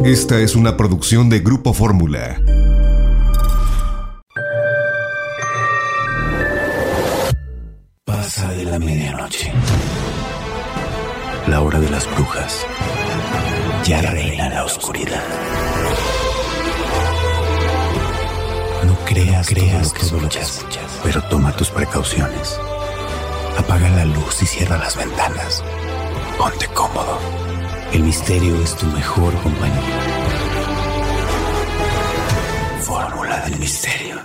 Esta es una producción de Grupo Fórmula. Pasa de la medianoche. La hora de las brujas. Ya reina la oscuridad. No creas lo que escuchas, pero toma tus precauciones. Apaga la luz y cierra las ventanas. Ponte cómodo. El misterio es tu mejor compañía. Fórmula del misterio.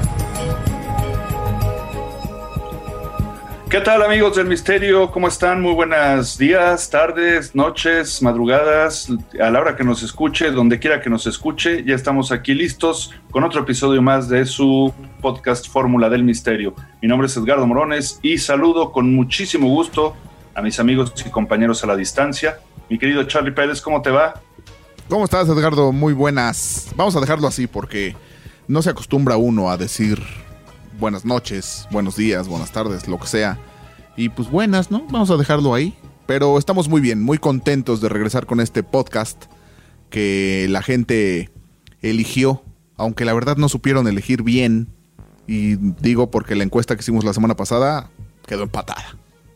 ¿Qué tal, amigos del misterio? ¿Cómo están? Muy buenos días, tardes, noches, madrugadas, a la hora que nos escuche, donde quiera que nos escuche. Ya estamos aquí listos con otro episodio más de su podcast Fórmula del Misterio. Mi nombre es Edgardo Morones y saludo con muchísimo gusto a mis amigos y compañeros a la distancia. Mi querido Charlie Pérez, ¿cómo te va? ¿Cómo estás, Edgardo? Muy buenas. Vamos a dejarlo así porque no se acostumbra uno a decir buenas noches, buenos días, buenas tardes, lo que sea. Y pues buenas, ¿no? Vamos a dejarlo ahí. Pero estamos muy bien, muy contentos de regresar con este podcast que la gente eligió, aunque la verdad no supieron elegir bien. Y digo porque la encuesta que hicimos la semana pasada quedó empatada.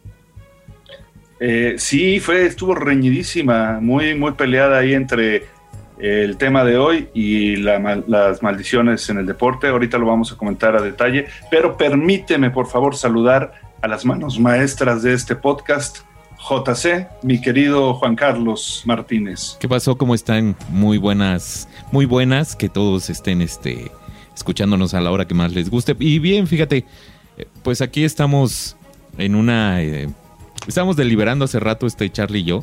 Sí, estuvo reñidísima, muy peleada ahí entre el tema de hoy y las maldiciones en el deporte. Ahorita lo vamos a comentar a detalle, pero permíteme por favor saludar a las manos maestras de este podcast. JC, mi querido Juan Carlos Martínez. ¿Qué pasó? ¿Cómo están? Muy buenas, que todos estén escuchándonos a la hora que más les guste. Y bien, fíjate, pues aquí estamos en una... Estábamos deliberando hace rato Charlie y yo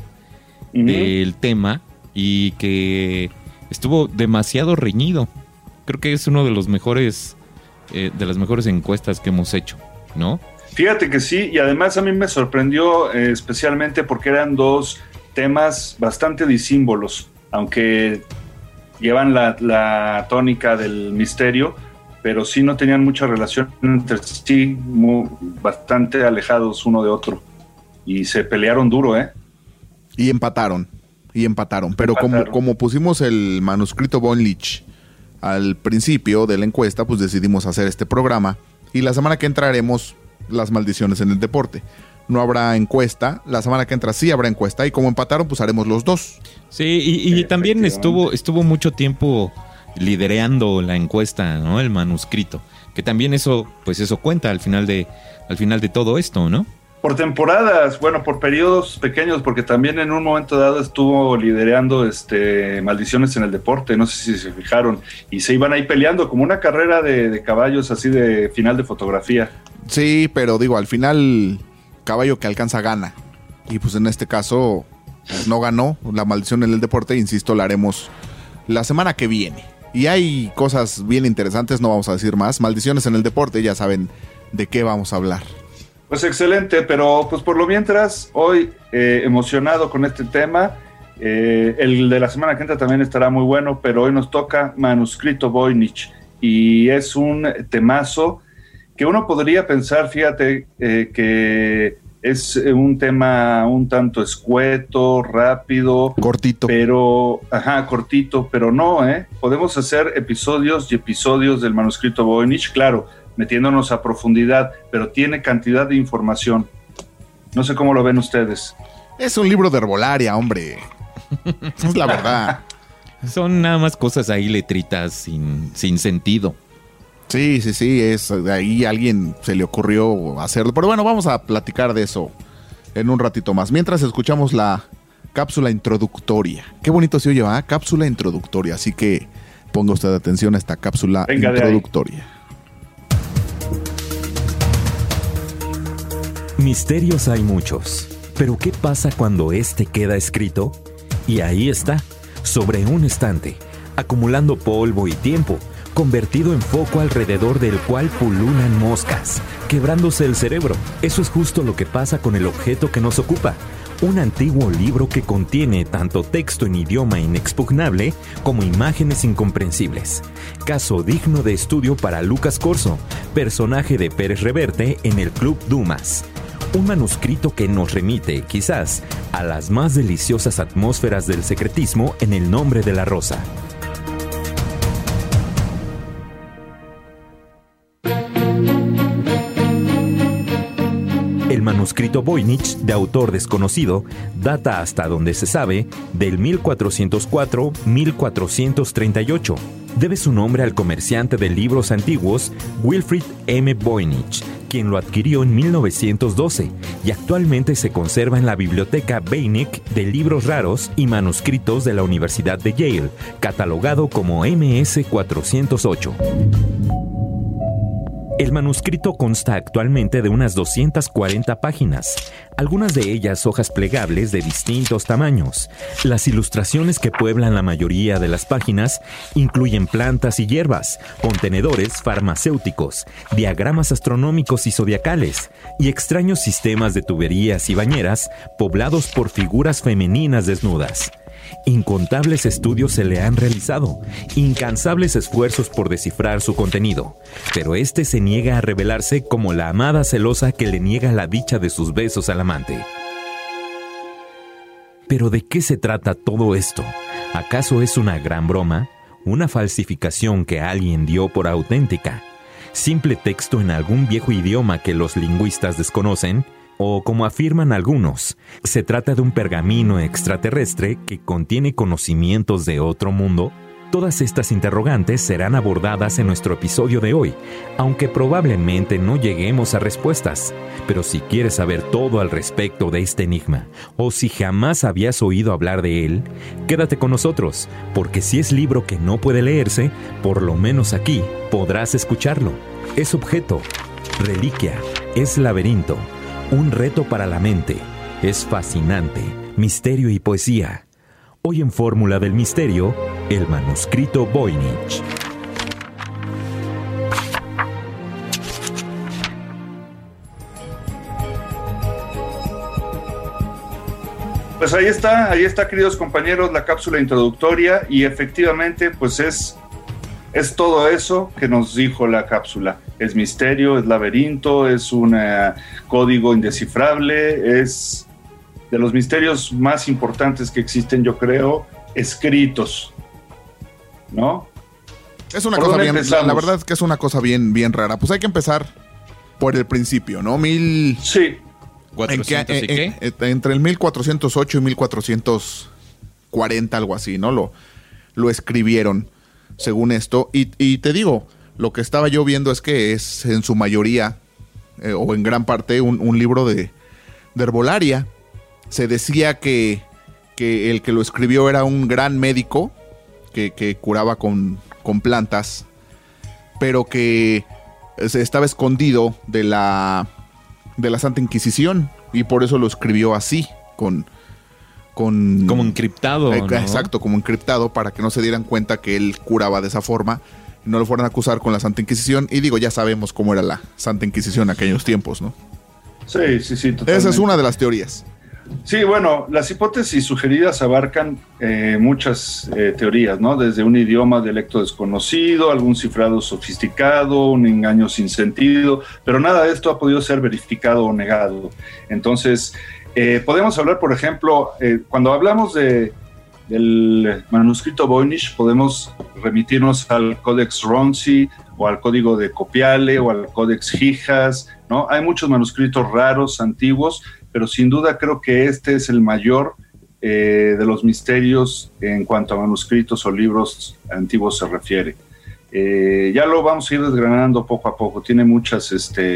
del tema y que estuvo demasiado reñido. Creo que es uno de los mejores, de las mejores encuestas que hemos hecho, ¿no? Fíjate que sí, y además a mí me sorprendió especialmente porque eran dos temas bastante disímbolos, aunque llevan la tónica del misterio, pero sí no tenían mucha relación entre sí, bastante alejados uno de otro. Y se pelearon duro, ¿eh? Y empataron. Pero como pusimos el manuscrito Voynich al principio de la encuesta, pues decidimos hacer este programa. Y la semana que entra haremos las maldiciones en el deporte. No habrá encuesta. La semana que entra sí habrá encuesta. Y como empataron, pues haremos los dos. Sí, y también estuvo mucho tiempo lidereando la encuesta, ¿no? El manuscrito. Que también eso cuenta al final de todo esto, ¿no? Por temporadas, por periodos pequeños, porque también en un momento dado estuvo liderando maldiciones en el deporte, no sé si se fijaron, y se iban ahí peleando como una carrera de caballos así de final de fotografía. Sí, pero digo, al final caballo que alcanza gana, y pues en este caso pues no ganó la maldición en el deporte, insisto, la haremos la semana que viene. Y hay cosas bien interesantes, no vamos a decir más, maldiciones en el deporte, ya saben de qué vamos a hablar. Pues excelente, pero pues por lo mientras, hoy emocionado con este tema. El de la semana que entra también estará muy bueno, pero hoy nos toca manuscrito Voynich y es un temazo que uno podría pensar, fíjate, que es un tema un tanto escueto, rápido, cortito, pero no, podemos hacer episodios y episodios del manuscrito Voynich, claro, metiéndonos a profundidad, pero tiene cantidad de información. No sé cómo lo ven ustedes. Es un libro de herbolaria, hombre. Es la verdad. Son nada más cosas ahí, letritas sin sentido. Sí, es ahí alguien se le ocurrió hacerlo. Pero bueno, vamos a platicar de eso en un ratito más. Mientras escuchamos la cápsula introductoria. Qué bonito se oye, ¿va? Cápsula introductoria. Así que ponga usted atención a esta cápsula introductoria. Misterios hay muchos, pero ¿qué pasa cuando este queda escrito? Y ahí está, sobre un estante, acumulando polvo y tiempo, convertido en foco alrededor del cual pululan moscas, quebrándose el cerebro. Eso es justo lo que pasa con el objeto que nos ocupa. Un antiguo libro que contiene tanto texto en idioma inexpugnable como imágenes incomprensibles. Caso digno de estudio para Lucas Corso, personaje de Pérez Reverte en el Club Dumas. Un manuscrito que nos remite, quizás, a las más deliciosas atmósferas del secretismo en El nombre de la rosa. El manuscrito Voynich, de autor desconocido, data hasta donde se sabe del 1404-1438. Debe su nombre al comerciante de libros antiguos Wilfrid M. Voynich, quien lo adquirió en 1912 y actualmente se conserva en la Biblioteca Beinecke de Libros Raros y Manuscritos de la Universidad de Yale, catalogado como MS 408. El manuscrito consta actualmente de unas 240 páginas, algunas de ellas hojas plegables de distintos tamaños. Las ilustraciones que pueblan la mayoría de las páginas incluyen plantas y hierbas, contenedores farmacéuticos, diagramas astronómicos y zodiacales, y extraños sistemas de tuberías y bañeras poblados por figuras femeninas desnudas. Incontables estudios se le han realizado, incansables esfuerzos por descifrar su contenido, pero este se niega a revelarse como la amada celosa que le niega la dicha de sus besos al amante. ¿Pero de qué se trata todo esto? ¿Acaso es una gran broma? ¿Una falsificación que alguien dio por auténtica? ¿Simple texto en algún viejo idioma que los lingüistas desconocen? O, como afirman algunos, se trata de un pergamino extraterrestre que contiene conocimientos de otro mundo. Todas estas interrogantes serán abordadas en nuestro episodio de hoy, aunque probablemente no lleguemos a respuestas. Pero si quieres saber todo al respecto de este enigma, o si jamás habías oído hablar de él, quédate con nosotros, porque si es libro que no puede leerse, por lo menos aquí podrás escucharlo. Es objeto, reliquia, es laberinto. Un reto para la mente. Es fascinante. Misterio y poesía. Hoy en Fórmula del Misterio, el manuscrito Voynich. Pues ahí está, queridos compañeros, la cápsula introductoria, y efectivamente, pues es todo eso que nos dijo la cápsula. Es misterio, es laberinto, es un código indescifrable, es de los misterios más importantes que existen, yo creo, escritos, ¿no? Es una cosa bien, la verdad es que es una cosa bien rara. Pues hay que empezar por el principio, ¿no? Sí. Entre el 1408 y 1440, algo así, ¿no? Lo escribieron, según esto. Y te digo, lo que estaba yo viendo es que es en su mayoría, o en gran parte, un libro de herbolaria. Se decía que el que lo escribió era un gran médico que curaba con plantas, pero que estaba escondido de la Santa Inquisición, y por eso lo escribió así, como encriptado, ¿no? Exacto, como encriptado, para que no se dieran cuenta que él curaba de esa forma, y no lo fueran a acusar con la Santa Inquisición. Y digo, ya sabemos cómo era la Santa Inquisición en aquellos tiempos, ¿no? Sí, totalmente. Esa es una de las teorías. Sí, bueno, las hipótesis sugeridas abarcan muchas teorías, ¿no? Desde un idioma, dialecto desconocido, algún cifrado sofisticado, un engaño sin sentido, pero nada de esto ha podido ser verificado o negado. Entonces, podemos hablar, por ejemplo, cuando hablamos del manuscrito Voynich, podemos remitirnos al Codex Ronzi, o al Código de Copiale, o al Codex Hijas, ¿no? Hay muchos manuscritos raros, antiguos, pero sin duda creo que este es el mayor de los misterios en cuanto a manuscritos o libros antiguos se refiere. Ya lo vamos a ir desgranando poco a poco, tiene muchas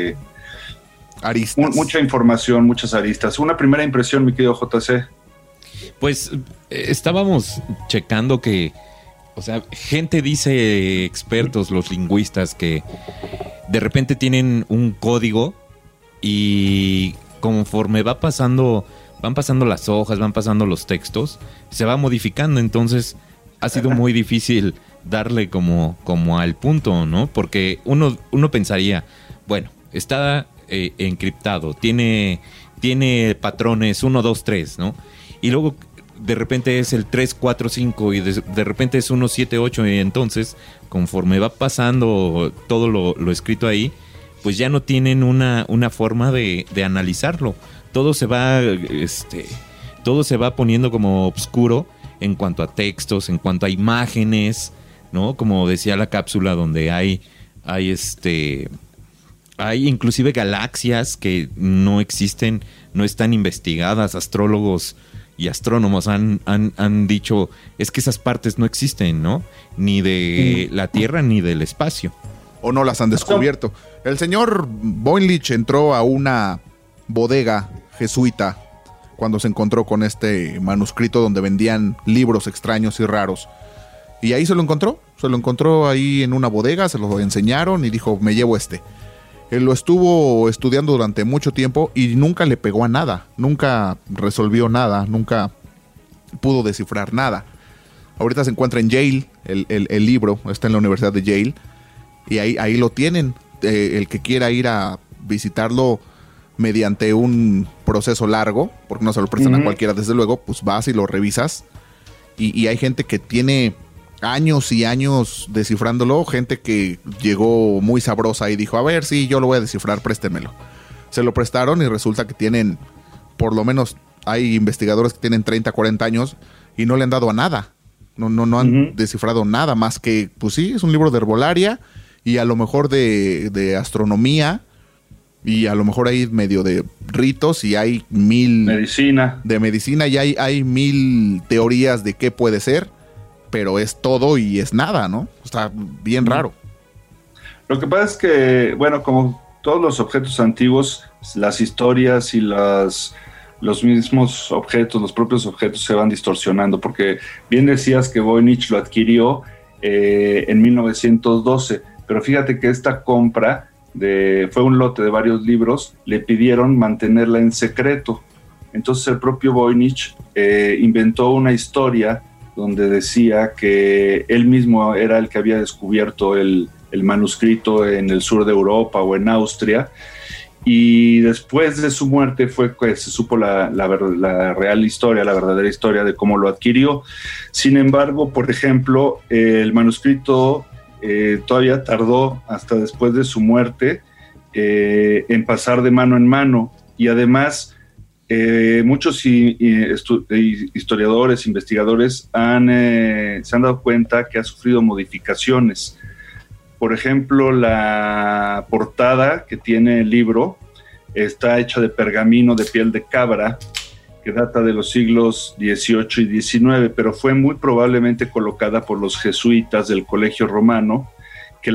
aristas. Mucha información, muchas aristas. Una primera impresión, mi querido JC. Pues estábamos checando que, o sea, gente dice, expertos, los lingüistas, que de repente tienen un código y conforme van pasando las hojas, van pasando los textos, se va modificando. Entonces ha sido muy difícil darle como al punto, ¿no? Porque uno pensaría, bueno, está encriptado, tiene patrones 1, 2, 3, ¿no? Y luego de repente es el 3, 4, 5 y de repente es 1, 7, 8, y entonces conforme va pasando todo lo escrito ahí, pues ya no tienen una forma de analizarlo. Todo se va poniendo como oscuro en cuanto a textos, en cuanto a imágenes, ¿no? Como decía la cápsula, donde hay inclusive galaxias que no existen, no están investigadas. Astrólogos y astrónomos han dicho, es que esas partes no existen, ¿no? Ni de la Tierra ni del espacio. O no las han descubierto. El señor Voynich entró a una bodega jesuita cuando se encontró con este manuscrito donde vendían libros extraños y raros. Y ahí se lo encontró ahí en una bodega, se lo enseñaron y dijo, me llevo este. Él lo estuvo estudiando durante mucho tiempo y nunca le pegó a nada, nunca resolvió nada, nunca pudo descifrar nada. Ahorita se encuentra en Yale, el libro está en la Universidad de Yale, y ahí lo tienen. El que quiera ir a visitarlo mediante un proceso largo, porque no se lo prestan a cualquiera, desde luego, pues vas y lo revisas. Y hay gente que tiene años y años descifrándolo, gente que llegó muy sabrosa y dijo, a ver, sí, yo lo voy a descifrar, préstemelo. Se lo prestaron y resulta que tienen, por lo menos hay investigadores que tienen 30, 40 años y no le han dado a nada. No han descifrado nada más que, pues sí, es un libro de herbolaria y a lo mejor de astronomía y a lo mejor hay medio de ritos y hay medicina y hay 1000 teorías de qué puede ser, pero es todo y es nada, ¿no? Está bien raro. Lo que pasa es que, bueno, como todos los objetos antiguos, las historias y los mismos objetos, los propios objetos se van distorsionando, porque bien decías que Voynich lo adquirió en 1912, pero fíjate que esta compra fue un lote de varios libros, le pidieron mantenerla en secreto. Entonces el propio Voynich inventó una historia donde decía que él mismo era el que había descubierto el manuscrito en el sur de Europa o en Austria, y después de su muerte fue que se supo la real historia, la verdadera historia de cómo lo adquirió. Sin embargo, por ejemplo, el manuscrito todavía tardó hasta después de su muerte en pasar de mano en mano, y además muchos historiadores, investigadores se han dado cuenta que ha sufrido modificaciones. Por ejemplo, la portada que tiene el libro está hecha de pergamino de piel de cabra, que data de los siglos XVIII y XIX, pero fue muy probablemente colocada por los jesuitas del Colegio Romano, que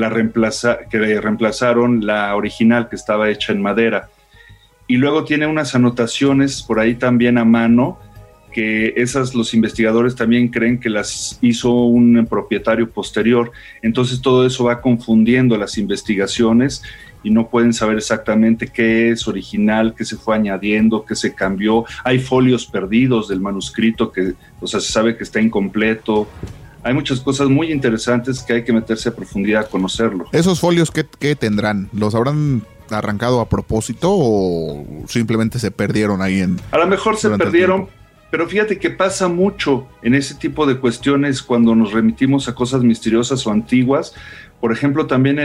reemplazaron la original, que estaba hecha en madera. Y luego tiene unas anotaciones por ahí también a mano, que esas los investigadores también creen que las hizo un propietario posterior. Entonces todo eso va confundiendo las investigaciones y no pueden saber exactamente qué es original, qué se fue añadiendo, qué se cambió. Hay folios perdidos del manuscrito que, o sea, se sabe que está incompleto. Hay muchas cosas muy interesantes que hay que meterse a profundidad a conocerlo. ¿Esos folios qué tendrán? ¿Los habrán arrancado a propósito o simplemente se perdieron ahí A lo mejor se perdieron, pero fíjate que pasa mucho en ese tipo de cuestiones cuando nos remitimos a cosas misteriosas o antiguas. Por ejemplo, también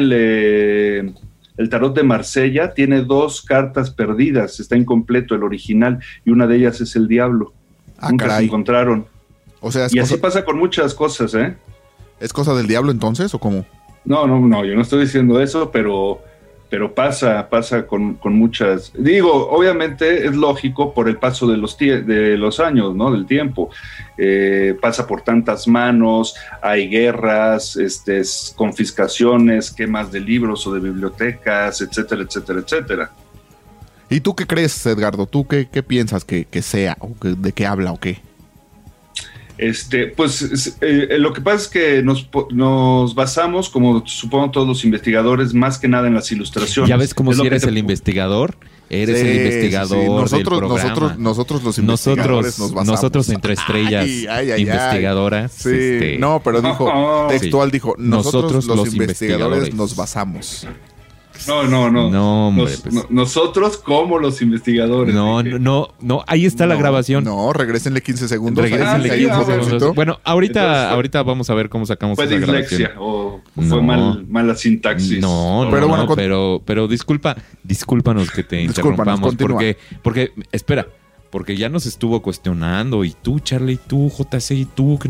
el tarot de Marsella tiene 2 cartas perdidas, está incompleto el original, y una de ellas es el diablo. Nunca caray. Se encontraron. O sea, y así pasa con muchas cosas, ¿eh? ¿Es cosa del diablo entonces o cómo? No, yo no estoy diciendo eso, pero pasa con muchas. Digo, obviamente es lógico por el paso de los años, ¿no? Del tiempo. Pasa por tantas manos, hay guerras, confiscaciones, quemas de libros o de bibliotecas, etcétera, etcétera, etcétera. ¿Y tú qué crees, Edgardo? ¿Tú qué piensas que sea? ¿O de qué habla o qué? Lo que pasa es que nos basamos, como supongo todos los investigadores, más que nada en las ilustraciones. Ya ves como si eres el investigador. Eres el investigador del programa. Nosotros los investigadores nos basamos. Nosotros entre estrellas investigadoras. Sí, no, pero dijo, textual dijo, nosotros los investigadores nos basamos. No, hombre, pues. Nosotros como los investigadores. No, ahí está la grabación. No, regrésenle 15 segundos. Regrésenle Ahí 15 un segundos. botoncito. Bueno, ahorita vamos a ver cómo sacamos ¿Fue esa grabación. dislexia o No. fue mala sintaxis? No, Pero pero bueno, pero discúlpanos que te Discúlpanos, interrumpamos continúa. porque espera, porque ya nos estuvo cuestionando y tú, Charlie, y tú, JC, y tú.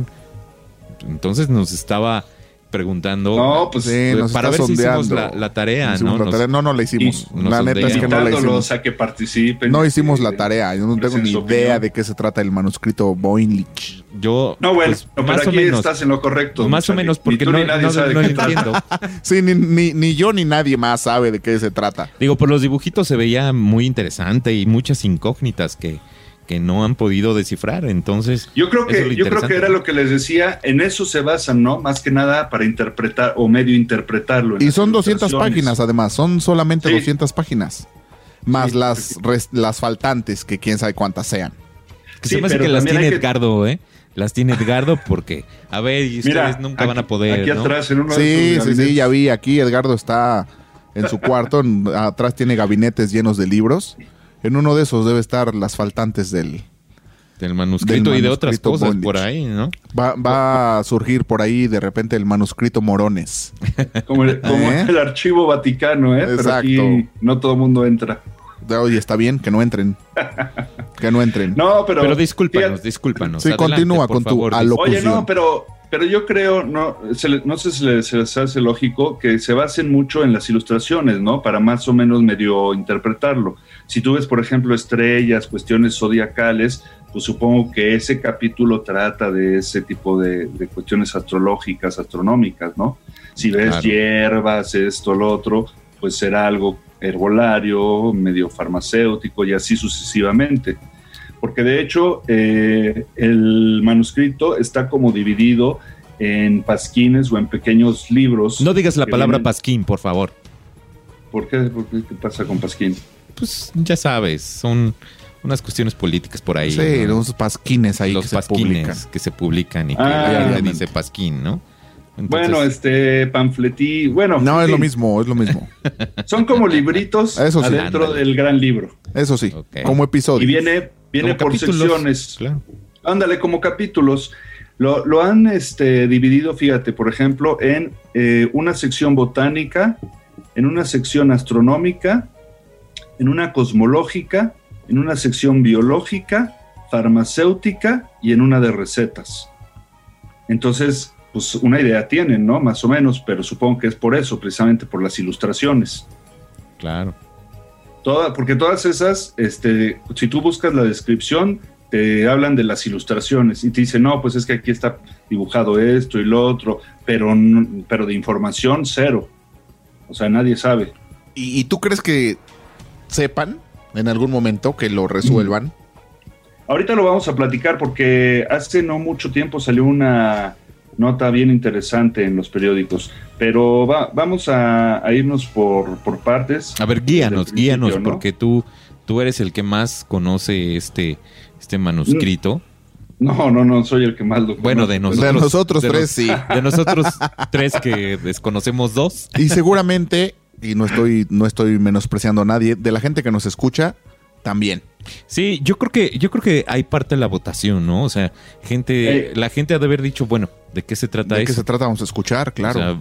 Entonces nos estaba preguntando No, pues Sí, nos para está ver si hicimos sondeando. la tarea, Hicimos ¿no? la tarea. No la hicimos. nos La neta es que no la invitándolos hicimos. a que participen. No hicimos la tarea. Yo no tengo Presen ni su idea opinión. de qué se trata el manuscrito Voynich. Yo No, bueno, pues, pero más o aquí menos, estás en lo correcto. más o Charlie. menos Ni porque tú no ni nadie sabe lo de qué trata. entiendo. Sí, ni yo ni nadie más sabe de qué se trata. Digo, por los dibujitos se veía muy interesante y muchas incógnitas que no han podido descifrar. Entonces, Yo creo eso es lo que interesante. era lo que les decía, en eso se basan, ¿no? Más que nada para interpretar o medio interpretarlo. en Y las son 200 ilustraciones. páginas, además. Son solamente Sí. 200 páginas. Más Sí. las faltantes, que quién sabe cuántas sean. Que Sí, se me hace pero que las también tiene hay que- Edgardo, ¿eh? Las tiene Edgardo porque, a ver, y ustedes Mira, nunca van a poder, aquí ¿no? atrás en uno de Sí, estos sí, gabinetes. ya vi. Aquí Edgardo está en su cuarto. Atrás tiene gabinetes llenos de libros. En uno de esos debe estar las faltantes del... Del manuscrito del y de otras manuscrito cosas Voynich. por ahí, ¿no? Va a surgir por ahí de repente el manuscrito Morones. Como ¿Eh? el archivo Vaticano, ¿eh? Pero Exacto. aquí no todo el mundo entra. Oye, está bien, que no entren. Que no entren. No, pero discúlpanos, fíjate- discúlpanos. Sí, Adelante, continúa por con tu favor, alocución. Oye, no, pero yo creo, no sé si se les hace lógico que se basen mucho en las ilustraciones, ¿no? Para más o menos medio interpretarlo. Si tú ves, por ejemplo, estrellas, cuestiones zodiacales, pues supongo que ese capítulo trata de ese tipo de cuestiones astrológicas, astronómicas, ¿no? Si ves Claro. hierbas, esto, lo otro, pues será algo herbolario, medio farmacéutico y así sucesivamente. Porque de hecho el manuscrito está como dividido en pasquines o en pequeños libros. No digas la que palabra vienen- pasquín, por favor. ¿Por qué? ¿Qué pasa con pasquín? Pues ya sabes, son unas cuestiones políticas por ahí. Sí, ¿no? unos pasquines ahí Los que se pasquines publican. que se publican y que Ah, la gente obviamente. dice pasquín, ¿no? Bueno, panfletí, bueno. No, en es lo fin, mismo, es lo mismo. Son como libritos Eso sí. adentro Ándale. del gran libro. Eso sí, Ok. como episodio. Y viene Como por capítulos, secciones. Claro. Ándale, como capítulos. Lo han dividido, fíjate, por ejemplo, en una sección botánica, en una sección astronómica, en una cosmológica, en una sección biológica, farmacéutica y en una de recetas. Entonces, pues una idea tienen, ¿no? Más o menos, pero supongo que es por eso, precisamente por las ilustraciones. Claro. Porque todas esas, si tú buscas la descripción, te hablan de las ilustraciones y te dicen, no, pues es que aquí está dibujado esto y lo otro, pero de información cero. O sea, nadie sabe. ¿Y tú crees que sepan en algún momento que lo resuelvan? Ahorita lo vamos a platicar porque hace no mucho tiempo salió una nota bien interesante en los periódicos, pero vamos a irnos por partes. A ver, guíanos, Desde el principio, ¿no? porque tú eres el que más conoce este manuscrito. No, soy el que más lo Bueno, conoce. de nosotros. De nosotros de tres, nos- sí. De nosotros tres que desconocemos dos. Y seguramente, y no estoy menospreciando a nadie, de la gente que nos escucha, también. Sí, yo creo que hay parte de la votación, ¿no? O sea, la gente ha de haber dicho, bueno, ¿de qué se trata ¿De eso? qué se trata? Vamos a escuchar, claro. O sea,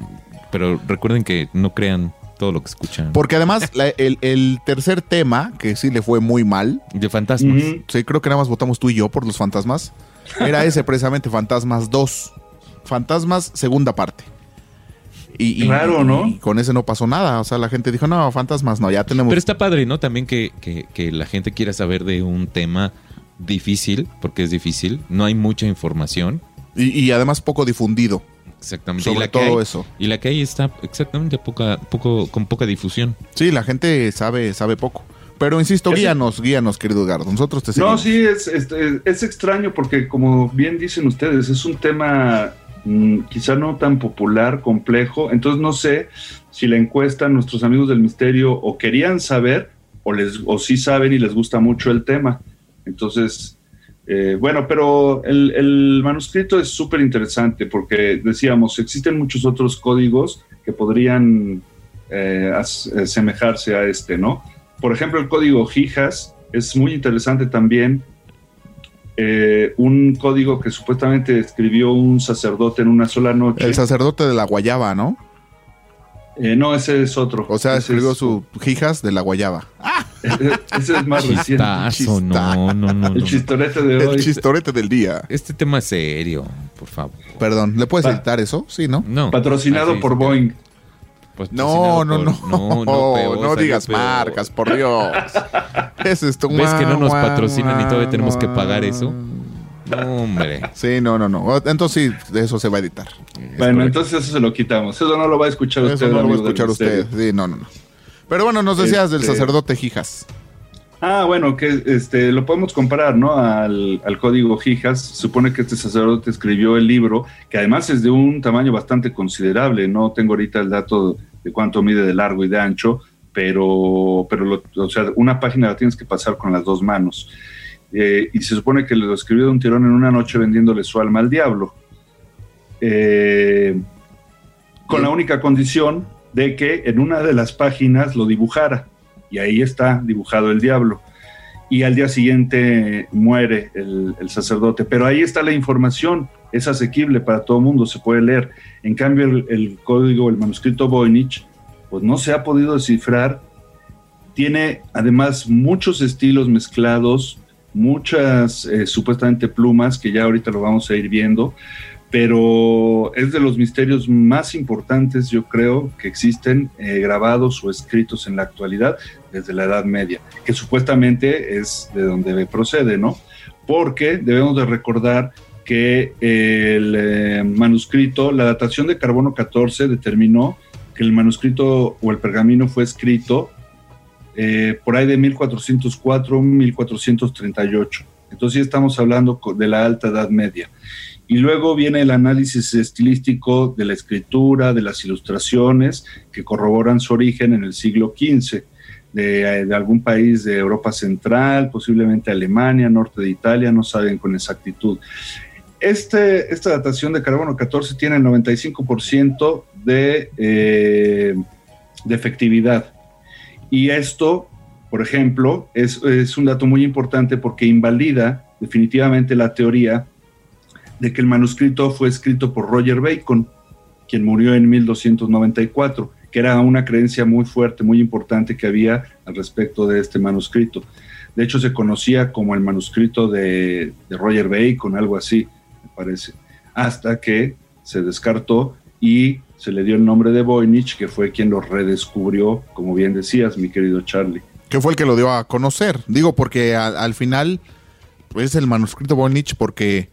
pero recuerden que no crean todo lo que escuchan. Porque además, el tercer tema, que sí le fue muy mal, De fantasmas. Ujú. sí, creo que nada más votamos tú y yo por los fantasmas, era ese precisamente, Fantasmas 2. Fantasmas, segunda parte. Raro, ¿no? Y con ese no pasó nada. O sea, la gente dijo, no, fantasmas no, ya tenemos... Pero está padre, ¿no? También que la gente quiera saber de un tema difícil, porque es difícil. No hay mucha información. Y además poco difundido. Exactamente. Sobre y la que todo hay, eso. Y la que hay está exactamente con poca difusión. Sí, la gente sabe poco. Pero insisto, Ese- guíanos, querido Edgardo. Nosotros te seguimos. No, sí, es extraño porque como bien dicen ustedes, es un tema quizá no tan popular, complejo, entonces no sé si la encuesta nuestros amigos del misterio o querían saber o sí saben y les gusta mucho el tema. Entonces, bueno, pero el manuscrito es súper interesante porque decíamos, existen muchos otros códigos que podrían asemejarse a este, ¿no? Por ejemplo, el código Gijas es muy interesante también. Un código que supuestamente escribió un sacerdote en una sola noche. El sacerdote de la Guayaba, ¿no? No, ese es otro. O sea, ese escribió su Gijas de la Guayaba. Ese es más reciente. Chistazo, no. El chistorete de hoy. El chistorete del día. Este tema es serio, por favor. Perdón, ¿le puedes editar eso? Sí, ¿no? No. Patrocinado Así por es, Boeing. patrocinado No, peor, digas salió peor. marcas, por Dios. Es esto. ¿Ves que no nos patrocinan y todavía tenemos que pagar eso? No, hombre. Sí, no. Entonces sí, de eso se va a editar. Bueno, entonces eso se lo quitamos. Eso no lo va a escuchar usted. Eso no lo va a amigo del escuchar usted. misterio. Sí, no. Pero bueno, nos decías del sacerdote Gijas. Bueno, que lo podemos comparar, ¿no? Al código Gijas. Supone que este sacerdote escribió el libro, que además es de un tamaño bastante considerable. No tengo ahorita el dato de cuánto mide de largo y de ancho, pero o sea, una página la tienes que pasar con las dos manos. Y se supone que lo escribió de un tirón en una noche vendiéndole su alma al diablo. Con la única condición de que en una de las páginas lo dibujara. Y ahí está dibujado el diablo. Y al día siguiente muere el sacerdote. Pero ahí está la información, es asequible para todo el mundo, se puede leer. En cambio, el código, el manuscrito Voynich, pues no se ha podido descifrar. Tiene además muchos estilos mezclados, muchas supuestamente plumas, que ya ahorita lo vamos a ir viendo, pero es de los misterios más importantes, yo creo, que existen grabados o escritos en la actualidad desde la Edad Media, que supuestamente es de donde procede, ¿no? Porque debemos de recordar que el manuscrito, la datación de carbono 14 determinó que el manuscrito o el pergamino fue escrito por ahí de 1404, 1438. Entonces ya estamos hablando de la Alta Edad Media. Y luego viene el análisis estilístico de la escritura, de las ilustraciones, que corroboran su origen en el siglo XV, de algún país de Europa Central, posiblemente Alemania, norte de Italia, no saben con exactitud. Esta datación de carbono 14 tiene el 95% de efectividad. Y esto, por ejemplo, es un dato muy importante porque invalida definitivamente la teoría de que el manuscrito fue escrito por Roger Bacon, quien murió en 1294, que era una creencia muy fuerte, muy importante que había al respecto de este manuscrito. De hecho, se conocía como el manuscrito de Roger Bacon, algo así, me parece, hasta que se descartó y se le dio el nombre de Voynich, que fue quien lo redescubrió, como bien decías, mi querido Charlie. Que fue el que lo dio a conocer. Digo, porque al final es el manuscrito Voynich porque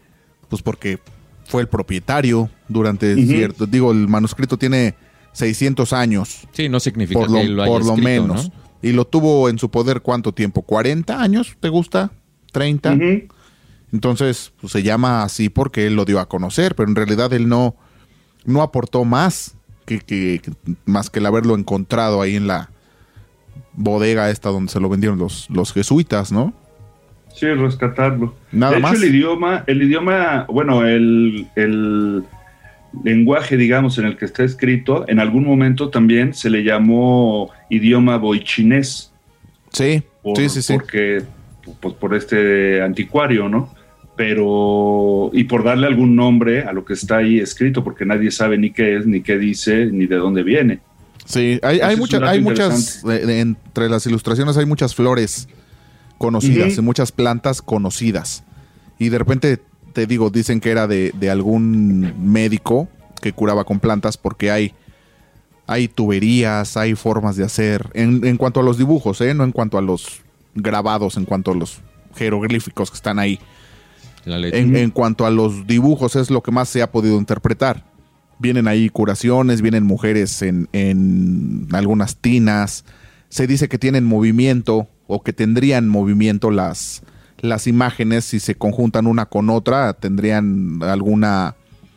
fue el propietario durante cierto... Digo, el manuscrito tiene 600 años. Sí, no significa que lo haya por lo escrito, menos. ¿no? Y lo tuvo en su poder, ¿cuánto tiempo? ¿40 años? ¿Te gusta? ¿30? Entonces, pues, se llama así porque él lo dio a conocer, pero en realidad él no aportó más que más que el haberlo encontrado ahí en la bodega esta donde se lo vendieron los jesuitas, ¿no? Sí, rescatarlo. Nada más. De hecho, el idioma, bueno, el lenguaje, digamos, en el que está escrito, en algún momento también se le llamó idioma boichinés. Sí. Porque, pues, por este anticuario, ¿no? Pero, y por darle algún nombre a lo que está ahí escrito, porque nadie sabe ni qué es, ni qué dice, ni de dónde viene. Sí, hay muchas, entre las ilustraciones hay muchas flores conocidas, y muchas plantas conocidas. Y de repente, te digo, dicen que era de algún médico que curaba con plantas, porque hay tuberías, hay formas de hacer, en cuanto a los dibujos, no en cuanto a los grabados, en cuanto a los jeroglíficos que están ahí. En cuanto a los dibujos, es lo que más se ha podido interpretar. Vienen ahí curaciones, vienen mujeres en algunas tinas. Se dice que tienen movimiento o que tendrían movimiento las imágenes. Si se conjuntan una con otra, tendrían alguna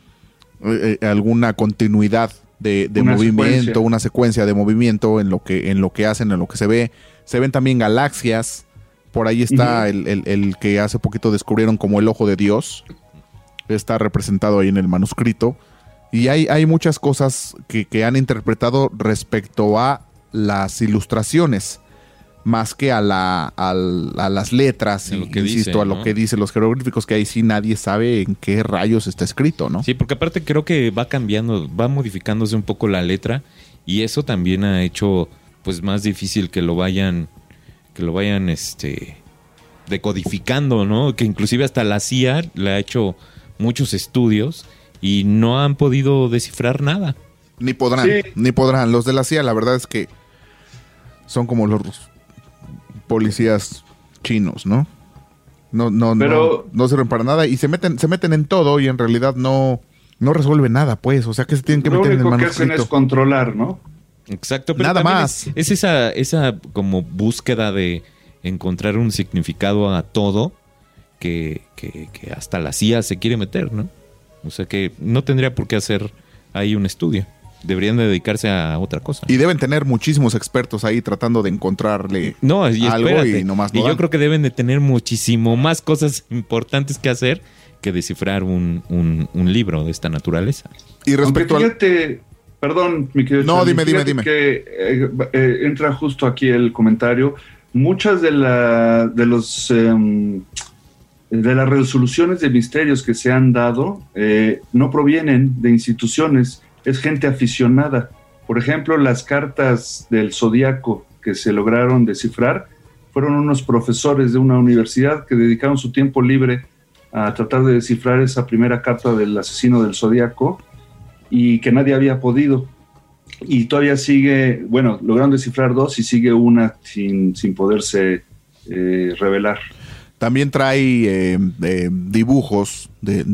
continuidad de movimiento, una secuencia de movimiento en lo que hacen, en lo que se ve. Se ven también galaxias. Por ahí está el que hace poquito descubrieron como el ojo de Dios. Está representado ahí en el manuscrito. Y hay muchas cosas que han interpretado respecto a las ilustraciones, más que a las letras, A y, lo que insisto, dice, a lo ¿no? que dice los jeroglíficos, que ahí sí nadie sabe en qué rayos está escrito, ¿no? Sí, porque aparte creo que va cambiando, va modificándose un poco la letra y eso también ha hecho pues más difícil que lo vayan decodificando, ¿no? Que inclusive hasta la CIA le ha hecho muchos estudios y no han podido descifrar nada. Ni podrán, Sí. ni podrán. Los de la CIA, la verdad es que son como los policías chinos, ¿no? Pero- No sirven para nada y se meten en todo y en realidad no resuelven nada, pues. O sea, que se tienen que Lo meter en el único que hacen manuscrito. es controlar, ¿no? Exacto, pero Nada también más. Es esa como búsqueda de encontrar un significado a todo que hasta la CIA se quiere meter, ¿no? O sea que no tendría por qué hacer ahí un estudio. Deberían de dedicarse a otra cosa. Y deben tener muchísimos expertos ahí tratando de encontrarle No, y algo espérate. y nomás no Y yo dan. creo que deben de tener muchísimo más cosas importantes que hacer que descifrar un libro de esta naturaleza. Y respecto Aunque al... fíjate, perdón, mi querido No, Charlie, dime, fíjate dime. que entra justo aquí el comentario. Muchas de las resoluciones de misterios que se han dado no provienen de instituciones, es gente aficionada. Por ejemplo, las cartas del zodiaco que se lograron descifrar fueron unos profesores de una universidad que dedicaron su tiempo libre a tratar de descifrar esa primera carta del asesino del zodiaco y que nadie había podido. Y todavía sigue, bueno, lograron descifrar 2 y sigue una sin poderse revelar. También trae dibujos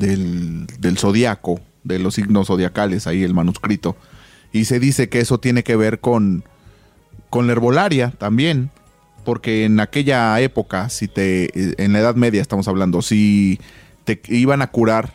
del zodiaco, de los signos zodiacales, ahí el manuscrito. Y se dice que eso tiene que ver con la herbolaria también, porque en aquella época, en la Edad Media estamos hablando, si te iban a curar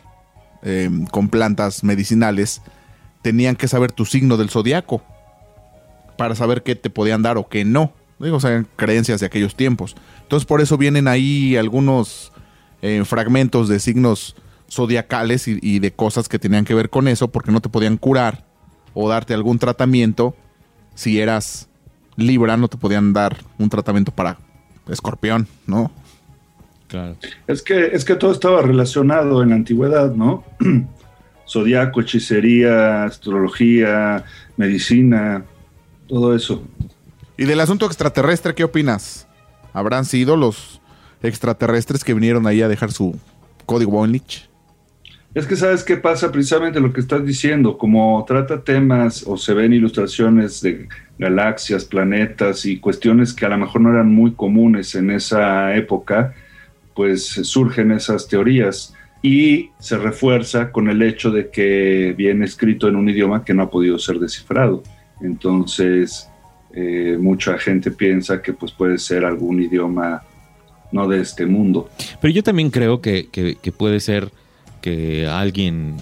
con plantas medicinales, tenían que saber tu signo del zodiaco para saber qué te podían dar o qué no. Digo, o sea, creencias de aquellos tiempos. Entonces, por eso vienen ahí algunos fragmentos de signos zodiacales y de cosas que tenían que ver con eso, porque no te podían curar o darte algún tratamiento. Si eras Libra, no te podían dar un tratamiento para Escorpión, ¿no? Claro. Es que todo estaba relacionado en la antigüedad, ¿no? Zodiaco, hechicería, astrología, medicina, todo eso. Y del asunto extraterrestre, ¿qué opinas? ¿Habrán sido los extraterrestres que vinieron ahí a dejar su código Voynich? Es que sabes qué pasa, precisamente lo que estás diciendo, como trata temas o se ven ilustraciones de galaxias, planetas y cuestiones que a lo mejor no eran muy comunes en esa época, pues surgen esas teorías y se refuerza con el hecho de que viene escrito en un idioma que no ha podido ser descifrado. Entonces, mucha gente piensa que pues puede ser algún idioma no de este mundo. Pero yo también creo que puede ser que alguien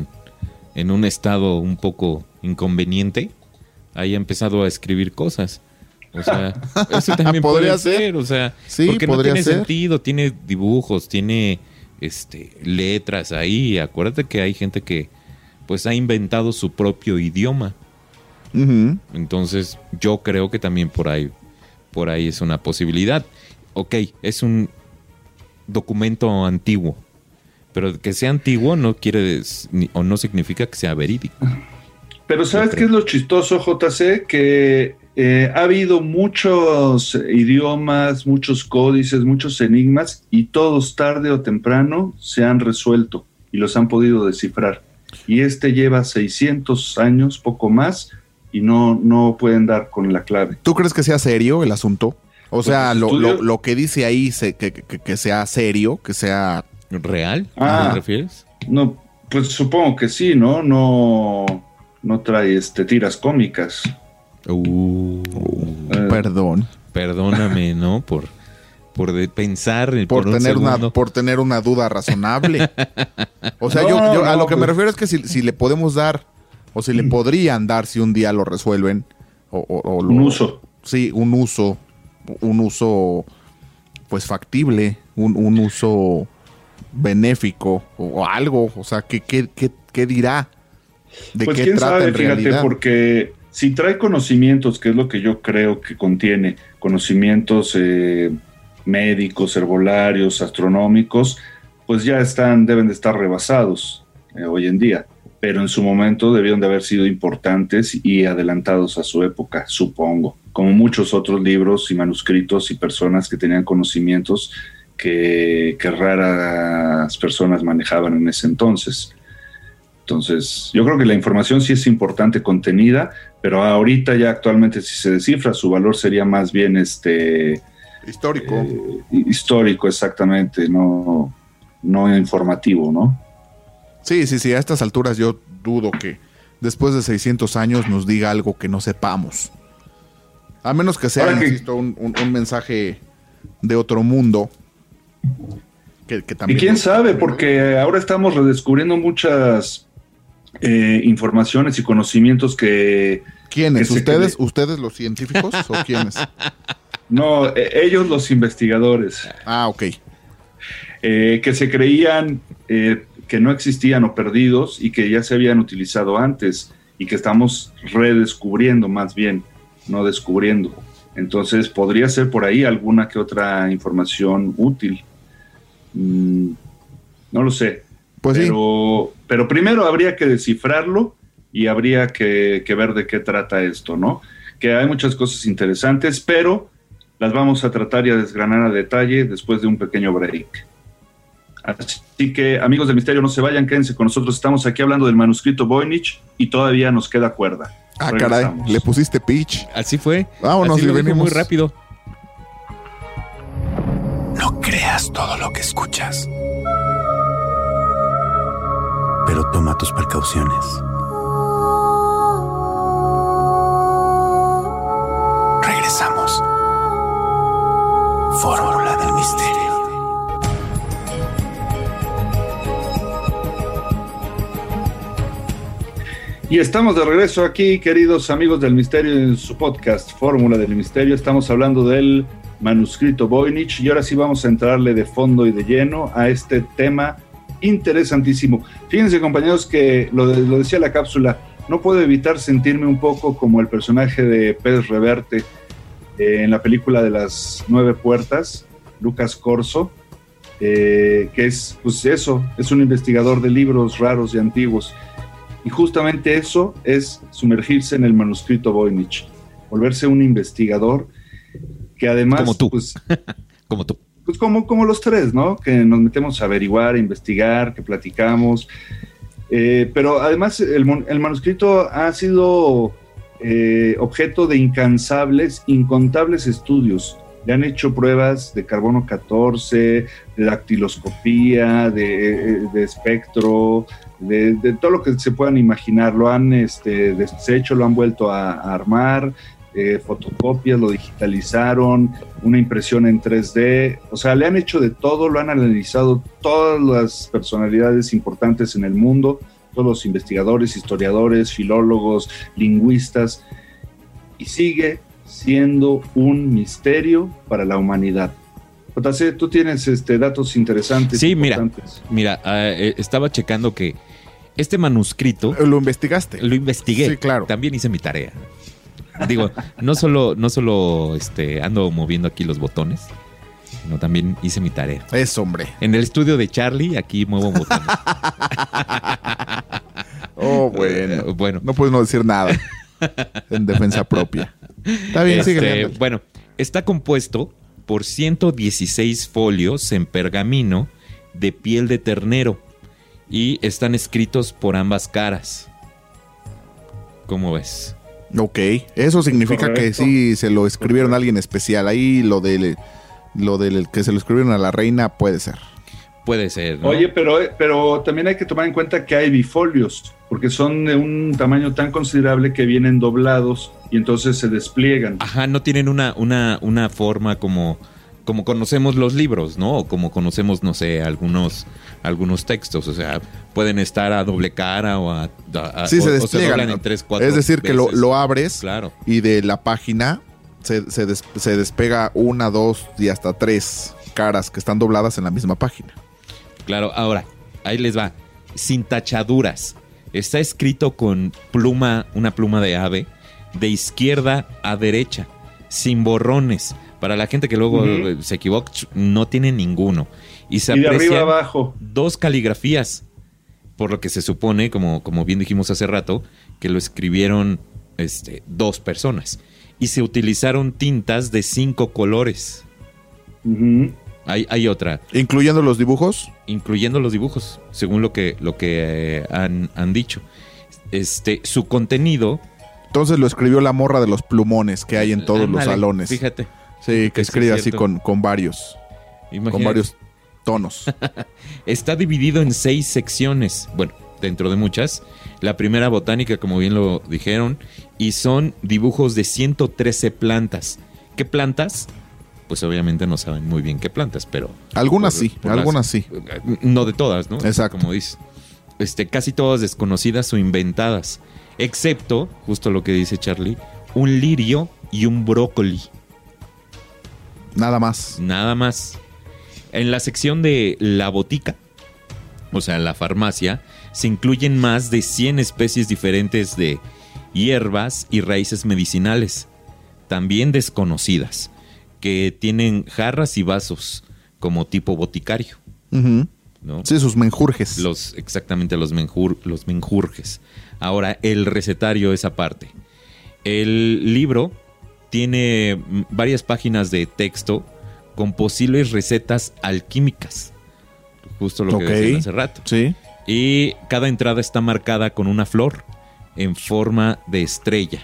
en un estado un poco inconveniente haya empezado a escribir cosas. O sea, eso también Podría puede ser. ser. O sea, Sí, porque no podría tiene ser. sentido, tiene dibujos, tiene letras ahí. Acuérdate que hay gente que pues ha inventado su propio idioma. Ujú. Entonces, yo creo que también por ahí es una posibilidad. Ok, es un documento antiguo, pero que sea antiguo no o no significa que sea verídico. Pero ¿sabes Yo qué es creo. lo chistoso, JC? Que ha habido muchos idiomas, muchos códices, muchos enigmas y todos tarde o temprano se han resuelto y los han podido descifrar. Y lleva 600 años, poco más, y no pueden dar con la clave. ¿Tú crees que sea serio el asunto? O sea, los estudios- lo que dice ahí que sea serio, que sea... ¿Real? Ah. ¿A qué te refieres? No, pues supongo que sí, ¿no? No trae tiras cómicas. Perdón. Perdóname, ¿no? Por pensar Por un segundo. tener una duda razonable. O sea, yo a lo que me refiero es que si le podemos dar, o si le podrían dar si un día lo resuelven, Un uso. Sí, un uso pues factible, un uso benéfico o algo. O sea, ¿qué dirá? de pues qué quién trata sabe, en fíjate, realidad. porque si trae conocimientos, que es lo que yo creo que contiene, conocimientos médicos, herbolarios, astronómicos, pues ya deben de estar rebasados hoy en día, pero en su momento debieron de haber sido importantes y adelantados a su época, supongo, como muchos otros libros y manuscritos y personas que tenían conocimientos que raras personas manejaban en ese entonces. Entonces, yo creo que la información sí es importante contenida, pero ahorita ya actualmente si se descifra, su valor sería más bien Histórico. Histórico, exactamente, no informativo, ¿no? Sí, a estas alturas yo dudo que después de 600 años nos diga algo que no sepamos. A menos que sea, insisto, un mensaje de otro mundo. Que también y quién sabe, porque ahora estamos redescubriendo muchas informaciones y conocimientos que... ¿Quiénes? ¿Ustedes los científicos o quiénes? No, ellos los investigadores. Ah, ok. Que se creían que no existían o perdidos y que ya se habían utilizado antes y que estamos redescubriendo más bien, no descubriendo. Entonces podría ser por ahí alguna que otra información útil. No lo sé. Pues pero primero habría que descifrarlo y habría que ver de qué trata esto, ¿no? Que hay muchas cosas interesantes, pero las vamos a tratar y a desgranar a detalle después de un pequeño break. Así que, amigos del misterio, no se vayan, quédense con nosotros. Estamos aquí hablando del manuscrito Voynich y todavía nos queda cuerda. Ah, caray, le pusiste pitch. Así fue. Vámonos, así y lo dijo venimos muy rápido. No creas todo lo que escuchas, pero toma tus precauciones. Regresamos. Fórmula del misterio. Y estamos de regreso aquí, queridos amigos del misterio, en su podcast Fórmula del Misterio. Estamos hablando del manuscrito Voynich y ahora sí vamos a entrarle de fondo y de lleno a este tema interesantísimo. Fíjense, compañeros, que lo decía la cápsula, no puedo evitar sentirme un poco como el personaje de Pérez Reverte en la película de las 9 puertas, Lucas Corso, que es, pues eso, es un investigador de libros raros y antiguos. Y justamente eso es sumergirse en el manuscrito Voynich, volverse un investigador que además... Como tú. Pues, como tú. Pues como los tres, ¿no? Que nos metemos a averiguar, a investigar, que platicamos. Pero además el manuscrito ha sido objeto de incontables estudios. Le han hecho pruebas de carbono 14, de dactiloscopía, de espectro, de todo lo que se puedan imaginar. Lo han deshecho, lo han vuelto a armar, fotocopias, lo digitalizaron, una impresión en 3D. O sea, le han hecho de todo, lo han analizado todas las personalidades importantes en el mundo, todos los investigadores, historiadores, filólogos, lingüistas, y sigue siendo un misterio para la humanidad. JC, tú tienes datos interesantes. Sí, importantes. mira, estaba checando que este manuscrito... ¿Lo investigaste? Lo investigué. Sí, claro. También hice mi tarea. Digo, no solo ando moviendo aquí los botones, sino también hice mi tarea. Eso, hombre. En el estudio de Charlie, aquí muevo botones. Oh, bueno. Bueno. No puedes no decir nada en defensa propia. Está bien, sigue. Bueno, está compuesto por 116 folios en pergamino de piel de ternero y están escritos por ambas caras. ¿Cómo ves? Ok, eso significa Correcto. que sí se lo escribieron a alguien especial. Ahí lo del que se lo escribieron a la reina puede ser. Puede ser, ¿no? Oye, pero también hay que tomar en cuenta que hay bifolios, porque son de un tamaño tan considerable que vienen doblados y entonces se despliegan. Ajá, no tienen una forma como conocemos los libros, ¿no? O como conocemos, no sé, algunos textos. O sea, pueden estar a doble cara o Sí, se o despliegan. doblan en 3, 4 es decir, que veces. lo abres, Claro. y de la página se despega 1, 2 y hasta 3 caras que están dobladas en la misma página. Claro, ahora, ahí les va. Sin tachaduras, Está escrito con una pluma de ave, de izquierda a derecha, sin borrones. Para la gente que luego se equivoca, no tiene ninguno. Y se de arriba aprecian abajo 2 caligrafías, por lo que se supone, como bien dijimos hace rato, que lo escribieron 2 personas. Y se utilizaron tintas de 5 colores. Hay otra. ¿Incluyendo los dibujos? Incluyendo los dibujos, según lo que han dicho. Su contenido... Entonces lo escribió la morra de los plumones que hay en todos los salones. Fíjate. Sí, que escribe así con varios. Imagínate. Con varios tonos. Está dividido en 6 secciones. Bueno, dentro de muchas. La primera botánica, como bien lo dijeron. Y son dibujos de 113 plantas. ¿Qué plantas? Pues obviamente no saben muy bien qué plantas, pero... Algunas sí. No de todas, ¿no? Exacto. Como dices. Casi todas desconocidas o inventadas. Excepto, justo lo que dice Charlie, un lirio y un brócoli. Nada más. Nada más. En la sección de la botica, o sea, la farmacia, se incluyen más de 100 especies diferentes de hierbas y raíces medicinales, también desconocidas, que tienen jarras y vasos como tipo boticario. ¿No? Sí, sus menjurjes. Exactamente, los menjurjes. Ahora, el recetario es aparte. El libro tiene varias páginas de texto con posibles recetas alquímicas. Justo lo que decían hace rato. Sí. Y cada entrada está marcada con una flor en forma de estrella.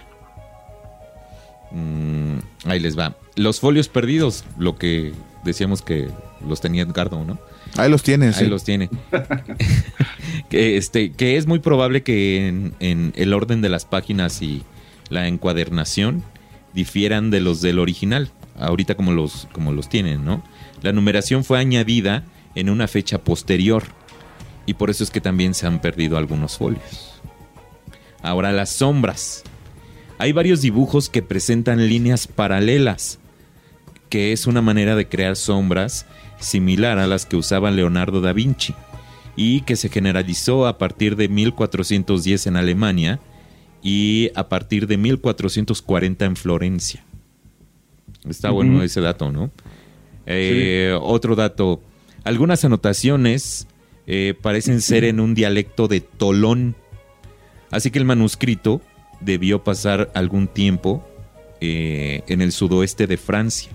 Ahí les va. Los folios perdidos, lo que decíamos que los tenía Edgardo, ¿no? Ahí los tiene, Ahí los tiene. que es muy probable que en el orden de las páginas y la encuadernación difieran de los del original, ahorita como los tienen, ¿no? La numeración fue añadida en una fecha posterior y por eso es que también se han perdido algunos folios. Ahora, las sombras. Hay varios dibujos que presentan líneas paralelas, que es una manera de crear sombras similar a las que usaba Leonardo da Vinci y que se generalizó a partir de 1410 en Alemania y a partir de 1440 en Florencia. Está bueno ese dato, ¿no? Sí. Otro dato. Algunas anotaciones parecen ser en un dialecto de Tolón. Así que el manuscrito debió pasar algún tiempo en el sudoeste de Francia.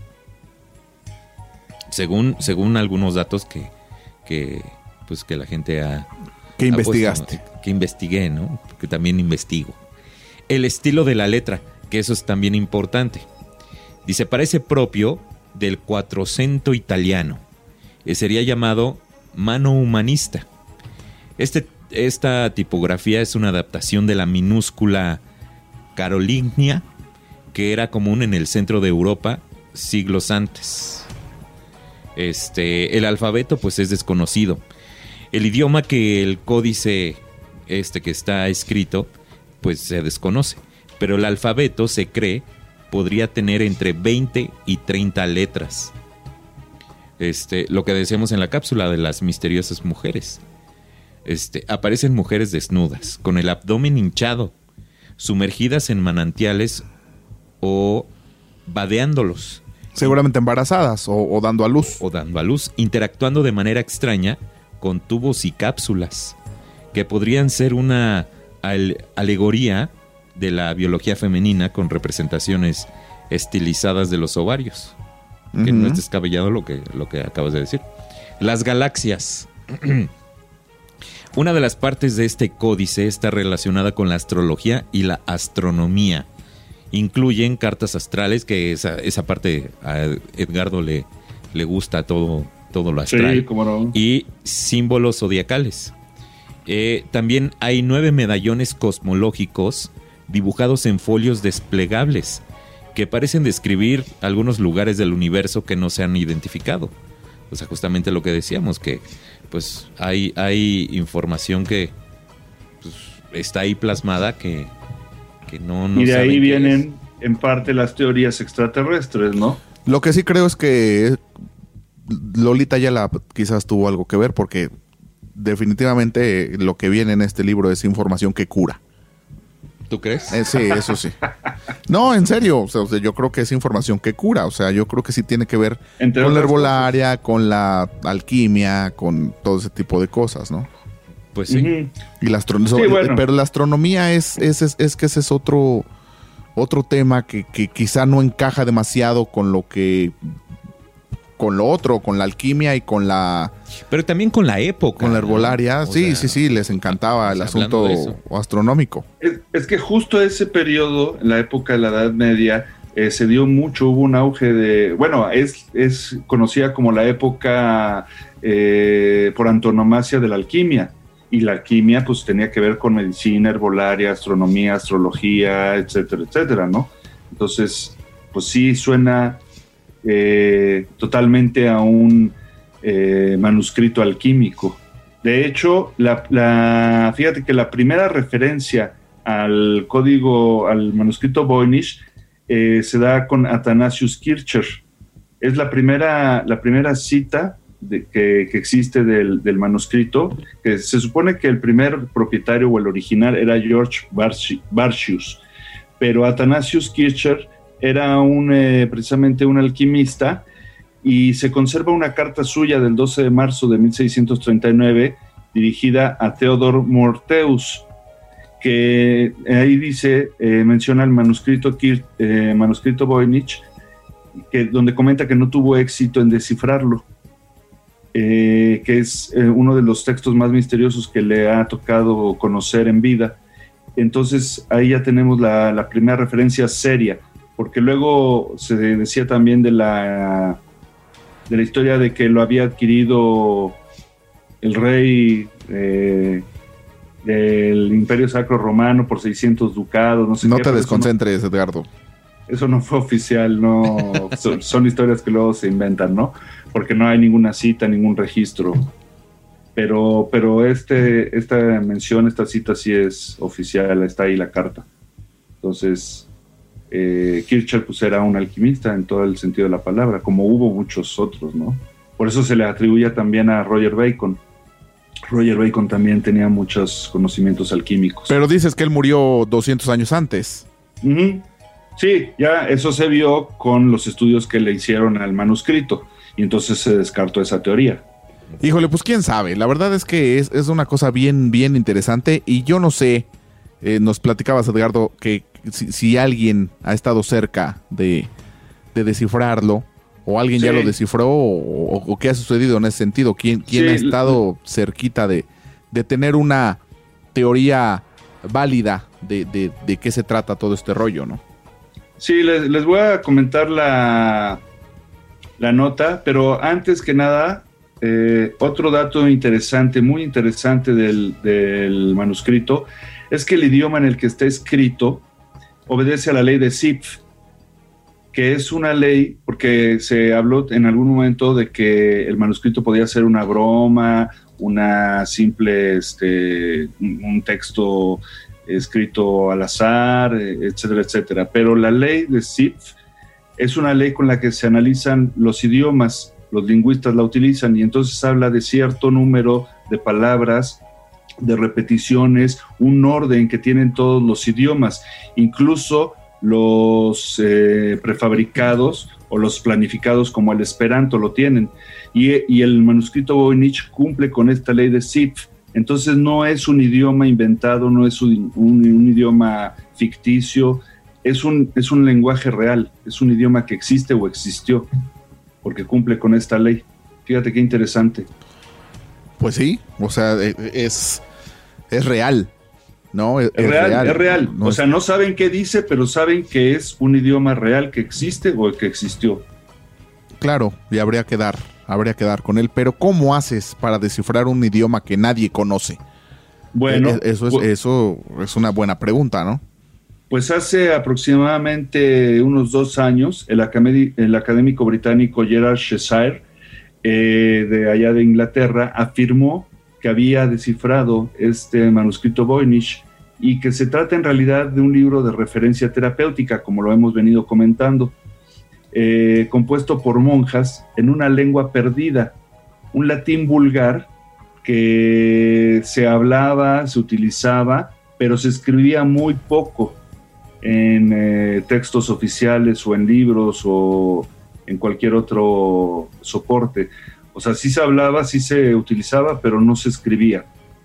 Según algunos datos que la gente ha... Que investigaste. Puesto, que investigué, ¿no? Que también investigo. El estilo de la letra, que eso es también importante. Dice, parece propio del Quattrocento italiano. Sería llamado mano humanista. Esta tipografía es una adaptación de la minúscula carolingia, que era común en el centro de Europa siglos antes. El alfabeto pues es desconocido. El idioma que el códice que está escrito pues se desconoce, pero el alfabeto se cree podría tener entre 20 y 30 letras. Lo que decíamos en la cápsula de las misteriosas mujeres. Aparecen mujeres desnudas, con el abdomen hinchado, sumergidas en manantiales o vadeándolos. Seguramente embarazadas o dando a luz. O dando a luz, interactuando de manera extraña con tubos y cápsulas, que podrían ser una alegoría de la biología femenina con representaciones estilizadas de los ovarios. Que no es descabellado lo que acabas de decir. Las galaxias. Una de las partes de este códice está relacionada con la astrología y la astronomía. Incluyen cartas astrales, que esa parte a Edgardo le gusta todo lo astral. Sí, cómo no. Y símbolos zodiacales. También hay 9 medallones cosmológicos dibujados en folios desplegables que parecen describir algunos lugares del universo que no se han identificado. O sea, justamente lo que decíamos, que pues hay información que pues, está ahí plasmada que no y de saben ahí vienen es. En parte las teorías extraterrestres, ¿no? Lo que sí creo es que Lolita Ayala quizás tuvo algo que ver, porque definitivamente lo que viene en este libro es información que cura. ¿Tú crees? Sí, eso sí. No, en serio, o sea, yo creo que es información que cura, o sea, yo creo que sí tiene que ver con la herbolaria, con la alquimia, con todo ese tipo de cosas, ¿no? Pues sí. Uh-huh. Y bueno. Pero la astronomía es que ese es otro tema que quizá no encaja demasiado con lo otro, con la alquimia y con la... Pero también con la época. Con la herbolaria, ¿no? Sí, les encantaba el asunto astronómico. Es que justo ese periodo, en la época de la Edad Media, se dio mucho, hubo un auge de... Bueno, es conocida como la época por antonomasia de la alquimia. Y la alquimia pues tenía que ver con medicina, herbolaria, astronomía, astrología, etcétera, etcétera, ¿no? Entonces, pues sí suena... totalmente a un manuscrito alquímico. De hecho, fíjate que la primera referencia al manuscrito Voynich se da con Athanasius Kircher. Es la primera cita que existe del manuscrito, que se supone que el primer propietario o el original era George Bartius, pero Athanasius Kircher era precisamente un alquimista, y se conserva una carta suya del 12 de marzo de 1639 dirigida a Theodor Morteus, que ahí dice, menciona el manuscrito Voynich, donde comenta que no tuvo éxito en descifrarlo, que es uno de los textos más misteriosos que le ha tocado conocer en vida. Entonces ahí ya tenemos la primera referencia seria, porque luego se decía también de la historia de que lo había adquirido el rey del Imperio Sacro Romano por 600 ducados, no sé qué. No te desconcentres, Edgardo. Eso no fue oficial, no. son historias que luego se inventan, ¿no? Porque no hay ninguna cita, ningún registro. Pero esta mención, esta cita sí es oficial, está ahí la carta. Entonces... Kircher pues era un alquimista en todo el sentido de la palabra, como hubo muchos otros, ¿no? Por eso se le atribuye también a Roger Bacon. Roger Bacon también tenía muchos conocimientos alquímicos. Pero dices que él murió 200 años antes. Uh-huh. Sí, ya eso se vio con los estudios que le hicieron al manuscrito, y entonces se descartó esa teoría. Híjole, pues quién sabe. La verdad es que es una cosa bien, bien interesante, y yo no sé, nos platicabas, Edgardo, que si alguien ha estado cerca de descifrarlo, o alguien ya lo descifró, o qué ha sucedido en ese sentido, quién ha estado cerquita de tener una teoría válida de qué se trata todo este rollo, ¿no? Sí, les voy a comentar la nota, pero antes que nada, otro dato interesante, muy interesante del manuscrito, es que el idioma en el que está escrito obedece a la ley de Zipf, que es una ley, porque se habló en algún momento de que el manuscrito podía ser una broma, una simple, un texto escrito al azar, etcétera, etcétera. Pero la ley de Zipf es una ley con la que se analizan los idiomas, los lingüistas la utilizan, y entonces habla de cierto número de palabras, de repeticiones, un orden que tienen todos los idiomas, incluso los prefabricados o los planificados como el Esperanto lo tienen, y el manuscrito Voynich cumple con esta ley de Zipf. Entonces no es un idioma inventado, no es un idioma ficticio, es un lenguaje real, es un idioma que existe o existió, porque cumple con esta ley. Fíjate qué interesante. Pues sí, o sea, es real, ¿no? Es real. No, o sea, no saben qué dice, pero saben que es un idioma real que existe o que existió. Claro, y habría que dar con él. Pero ¿cómo haces para descifrar un idioma que nadie conoce? Bueno, eso es una buena pregunta, ¿no? Pues hace aproximadamente unos 2 años, el académico británico Gerard Cheshire, de allá de Inglaterra, afirmó que había descifrado este manuscrito Voynich y que se trata en realidad de un libro de referencia terapéutica, como lo hemos venido comentando, compuesto por monjas en una lengua perdida, un latín vulgar que se hablaba, se utilizaba, pero se escribía muy poco en textos oficiales o en libros o en cualquier otro soporte. O sea, sí se hablaba, sí se utilizaba, pero no se escribía.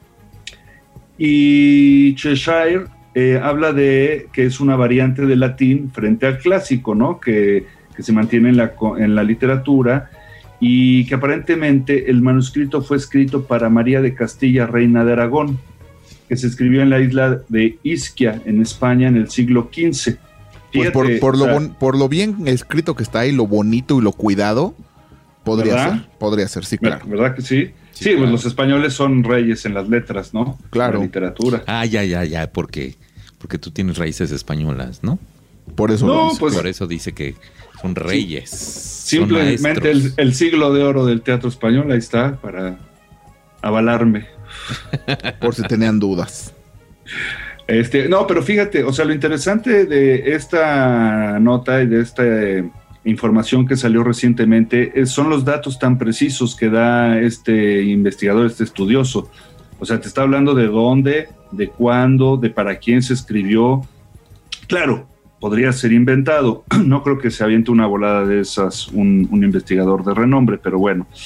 Y Cheshire habla de que es una variante del latín frente al clásico, ¿no? Que se mantiene en la literatura, y que aparentemente el manuscrito fue escrito para María de Castilla, reina de Aragón, que se escribió en la isla de Isquia, en España, en el siglo XV. Fíjate, pues por lo bien escrito que está ahí, lo bonito y lo cuidado, podría ser, sí, claro. ¿Verdad que sí? Sí, claro. Pues los españoles son reyes en las letras, ¿no? Claro. En la literatura. Ya, porque tú tienes raíces españolas, ¿no? Por eso por eso dice que son reyes. Sí. Simplemente el siglo de oro del teatro español, ahí está, para avalarme. Por si tenían dudas. No, pero fíjate, o sea, lo interesante de esta nota y de esta información que salió recientemente son los datos tan precisos que da este investigador, este estudioso. O sea, te está hablando de dónde, de cuándo, de para quién se escribió. Claro, podría ser inventado. No creo que se aviente una volada de esas un investigador de renombre, pero bueno.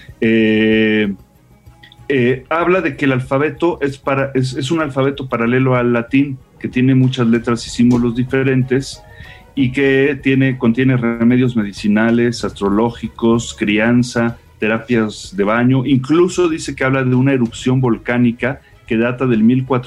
Habla de que el alfabeto es un alfabeto paralelo al latín, que tiene muchas letras y símbolos diferentes, y que contiene remedios medicinales, astrológicos, crianza, terapias de baño. Incluso dice que habla de una erupción volcánica que data del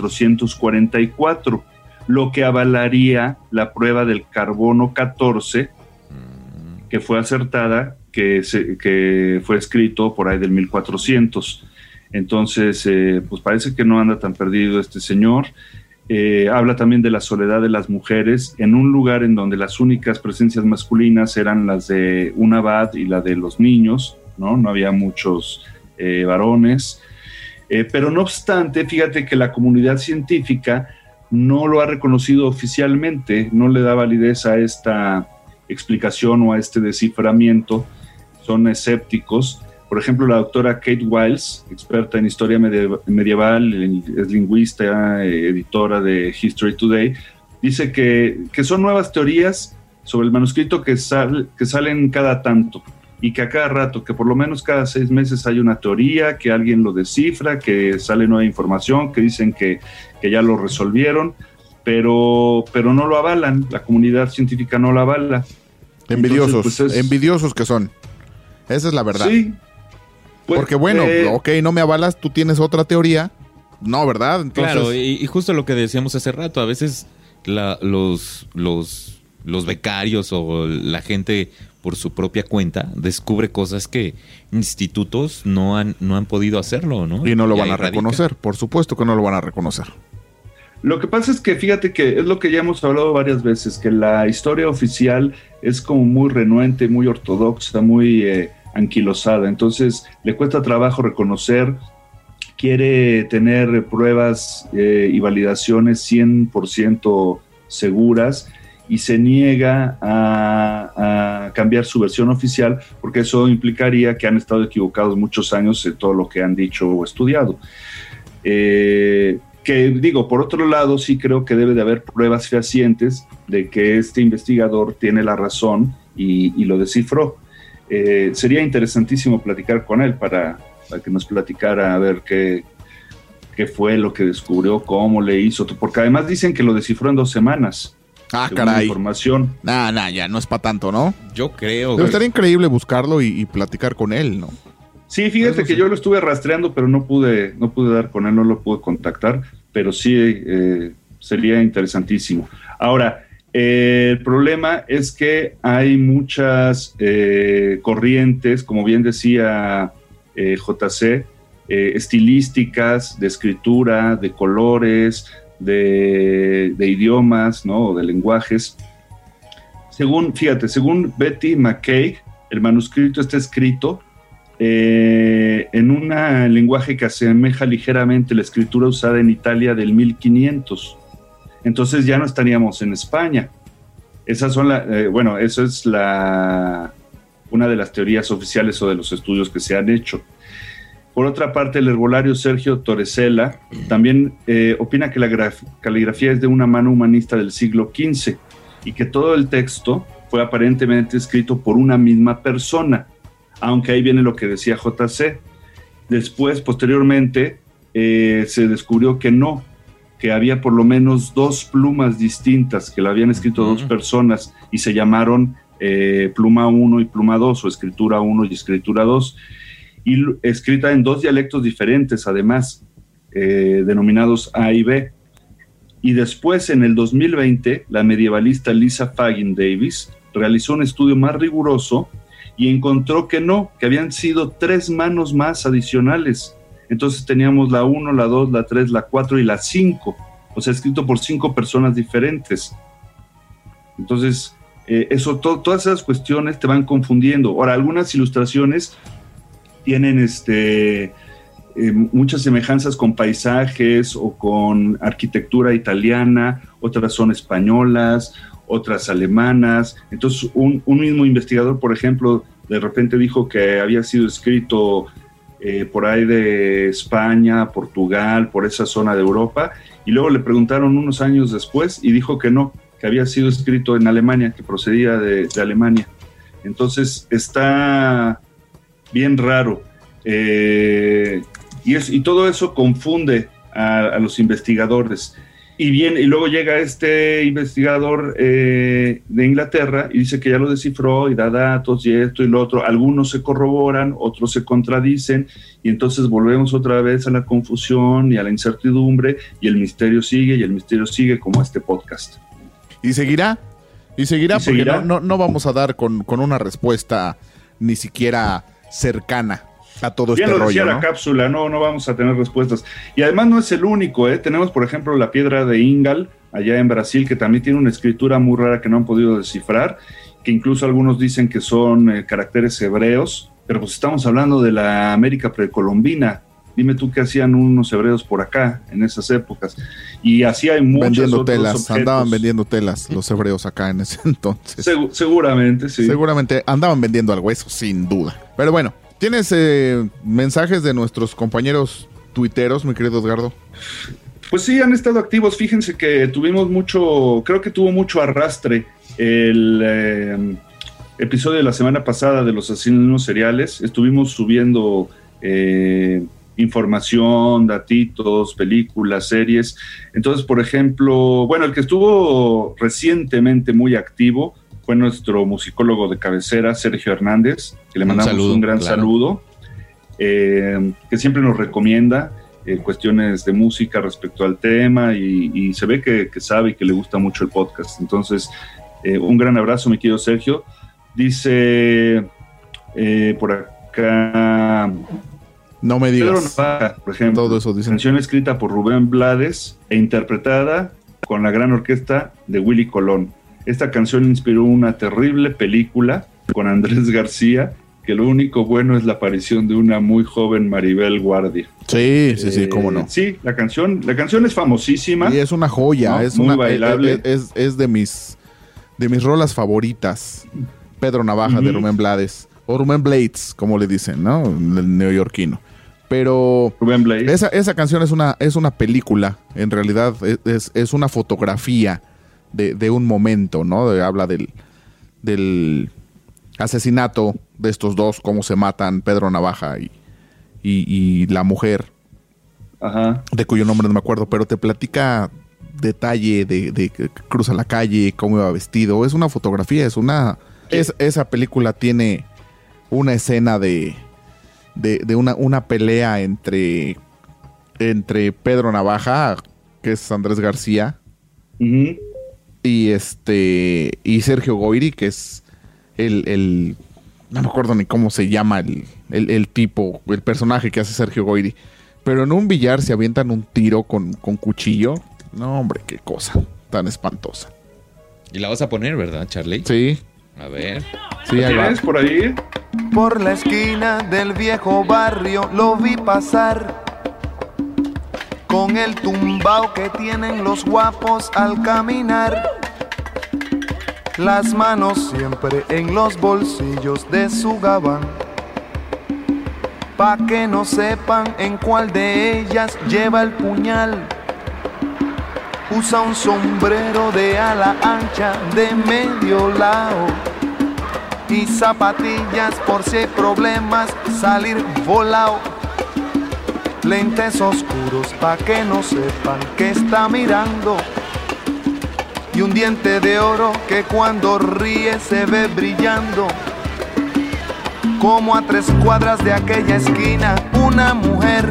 1444, lo que avalaría la prueba del carbono 14, que fue acertada, que fue escrito por ahí del 1400. Entonces, pues parece que no anda tan perdido este señor. Habla también de la soledad de las mujeres en un lugar en donde las únicas presencias masculinas eran las de un abad y la de los niños, ¿no? No había muchos varones. Pero no obstante, fíjate que la comunidad científica no lo ha reconocido oficialmente, no le da validez a esta explicación o a este desciframiento. Son escépticos. Por ejemplo, la doctora Kate Wiles, experta en historia medieval, es lingüista, editora de History Today, dice que son nuevas teorías sobre el manuscrito que salen cada tanto, y que a cada rato, que por lo menos cada 6 meses hay una teoría, que alguien lo descifra, que sale nueva información, que dicen que ya lo resolvieron, pero no lo avalan, la comunidad científica no lo avala. Envidiosos, entonces, pues envidiosos que son. Esa es la verdad. Sí. Pues, porque bueno, ok, no me avalas, tú tienes otra teoría. No, ¿verdad? Entonces... Claro, y justo lo que decíamos hace rato, a veces los becarios o la gente por su propia cuenta descubre cosas que institutos no han podido hacerlo, ¿no? Y no lo van a reconocer, por supuesto que no lo van a reconocer. Lo que pasa es que fíjate que es lo que ya hemos hablado varias veces, que la historia oficial es como muy renuente, muy ortodoxa, muy anquilosada, entonces le cuesta trabajo reconocer, quiere tener pruebas y validaciones 100% seguras, y se niega a cambiar su versión oficial, porque eso implicaría que han estado equivocados muchos años en todo lo que han dicho o estudiado. Que digo, por otro lado, sí creo que debe de haber pruebas fehacientes de que este investigador tiene la razón y lo descifró. Sería interesantísimo platicar con él para que nos platicara a ver qué fue lo que descubrió, cómo le hizo, porque además dicen que lo descifró en 2 semanas. Ah, caray. Información. Ya no es para tanto, ¿no? Yo creo. Pero estaría increíble buscarlo y platicar con él, ¿no? Sí, fíjate que yo lo estuve rastreando, pero no pude dar con él, no lo pude contactar, pero sí sería interesantísimo. Ahora, el problema es que hay muchas corrientes, como bien decía JC, estilísticas, de escritura, de colores, de idiomas, ¿no? O de lenguajes. Según Betty McKay, el manuscrito está escrito en un lenguaje que asemeja ligeramente la escritura usada en Italia del 1500. Entonces ya no estaríamos en España. Esas son eso es una de las teorías oficiales o de los estudios que se han hecho. Por otra parte, el herbolario Sergio Toresella también opina que la caligrafía es de una mano humanista del siglo XV y que todo el texto fue aparentemente escrito por una misma persona, aunque ahí viene lo que decía JC. Después, posteriormente, se descubrió que no, que había por lo menos 2 plumas distintas que la habían escrito 2 personas y se llamaron pluma 1 y pluma 2, o escritura 1 y escritura 2, y escrita en 2 dialectos diferentes, además, denominados A y B. Y después, en el 2020, la medievalista Lisa Fagin Davis realizó un estudio más riguroso y encontró que no, que habían sido 3 manos más adicionales. Entonces teníamos la 1, la 2, la 3, la 4 y la 5, o sea, escrito por 5 personas diferentes. Entonces, todas esas cuestiones te van confundiendo. Ahora, algunas ilustraciones tienen muchas semejanzas con paisajes o con arquitectura italiana, otras son españolas, otras alemanas. Entonces, un mismo investigador, por ejemplo, de repente dijo que había sido escrito por ahí de España, Portugal, por esa zona de Europa, y luego le preguntaron unos años después y dijo que no, que había sido escrito en Alemania, que procedía de Alemania. Entonces, está bien raro. Y todo eso confunde a los investigadores. Y luego llega este investigador de Inglaterra y dice que ya lo descifró y da datos y esto y lo otro. Algunos se corroboran, otros se contradicen, y entonces volvemos otra vez a la confusión y a la incertidumbre, y el misterio sigue como este podcast. Y seguirá porque no vamos a dar con una respuesta ni siquiera cercana a todo bien este lo decía rollo, la cápsula, no vamos a tener respuestas. Y además no es el único, tenemos por ejemplo la piedra de Ingal, allá en Brasil, que también tiene una escritura muy rara que no han podido descifrar, que incluso algunos dicen que son caracteres hebreos, pero pues estamos hablando de la América precolombina. Dime tú qué hacían unos hebreos por acá en esas épocas. Y así hay muchos vendiendo telas, objetos. andaban vendiendo telas los hebreos acá en ese entonces. Seguramente, sí. Seguramente andaban vendiendo algo, eso sin duda. Pero bueno, ¿tienes mensajes de nuestros compañeros tuiteros, mi querido Edgardo? Pues sí, han estado activos. Fíjense que creo que tuvo mucho arrastre el episodio de la semana pasada de los asesinos seriales. Estuvimos subiendo información, datitos, películas, series. Entonces, por ejemplo, el que estuvo recientemente muy activo fue nuestro musicólogo de cabecera, Sergio Hernández, que le mandamos un gran saludo, que siempre nos recomienda cuestiones de música respecto al tema, y se ve que sabe y que le gusta mucho el podcast. Entonces, un gran abrazo, mi querido Sergio. Dice por acá... No me digas. Pedro Navaja, por ejemplo, todo eso dicen. Canción escrita por Rubén Blades e interpretada con la gran orquesta de Willy Colón. Esta canción inspiró una terrible película con Andrés García, que lo único bueno es la aparición de una muy joven Maribel Guardia. Sí, cómo no. Sí, la canción es famosísima. Y es una joya, ¿no? es muy una bailable. Es de mis rolas favoritas. Pedro Navaja, de Rubén Blades, o Rubén Blades, como le dicen, ¿no? El neoyorquino. Pero Rubén Blades. Esa canción es una película, en realidad es una fotografía de un momento, ¿no? Habla del asesinato de estos dos, cómo se matan Pedro Navaja y la mujer, ajá, de cuyo nombre no me acuerdo, pero te platica detalle de que cruza la calle, cómo iba vestido. Es una fotografía, esa película tiene una escena de una pelea entre Pedro Navaja, que es Andrés García, y Sergio Goyri, que es el no me acuerdo ni cómo se llama el tipo, el personaje que hace Sergio Goyri, pero en un billar se avientan un tiro con cuchillo. No, hombre, qué cosa tan espantosa. Y la vas a poner, ¿verdad, Charlie? Sí. A ver. Sí, ahí va. ¿Tienes por ahí? Por la esquina del viejo barrio lo vi pasar, con el tumbao que tienen los guapos al caminar, las manos siempre en los bolsillos de su gabán, pa' que no sepan en cuál de ellas lleva el puñal. Usa un sombrero de ala ancha de medio lado y zapatillas por si hay problemas salir volado. Lentes oscuros pa' que no sepan que está mirando. Y un diente de oro que cuando ríe se ve brillando. Como a 3 cuadras de aquella esquina, una mujer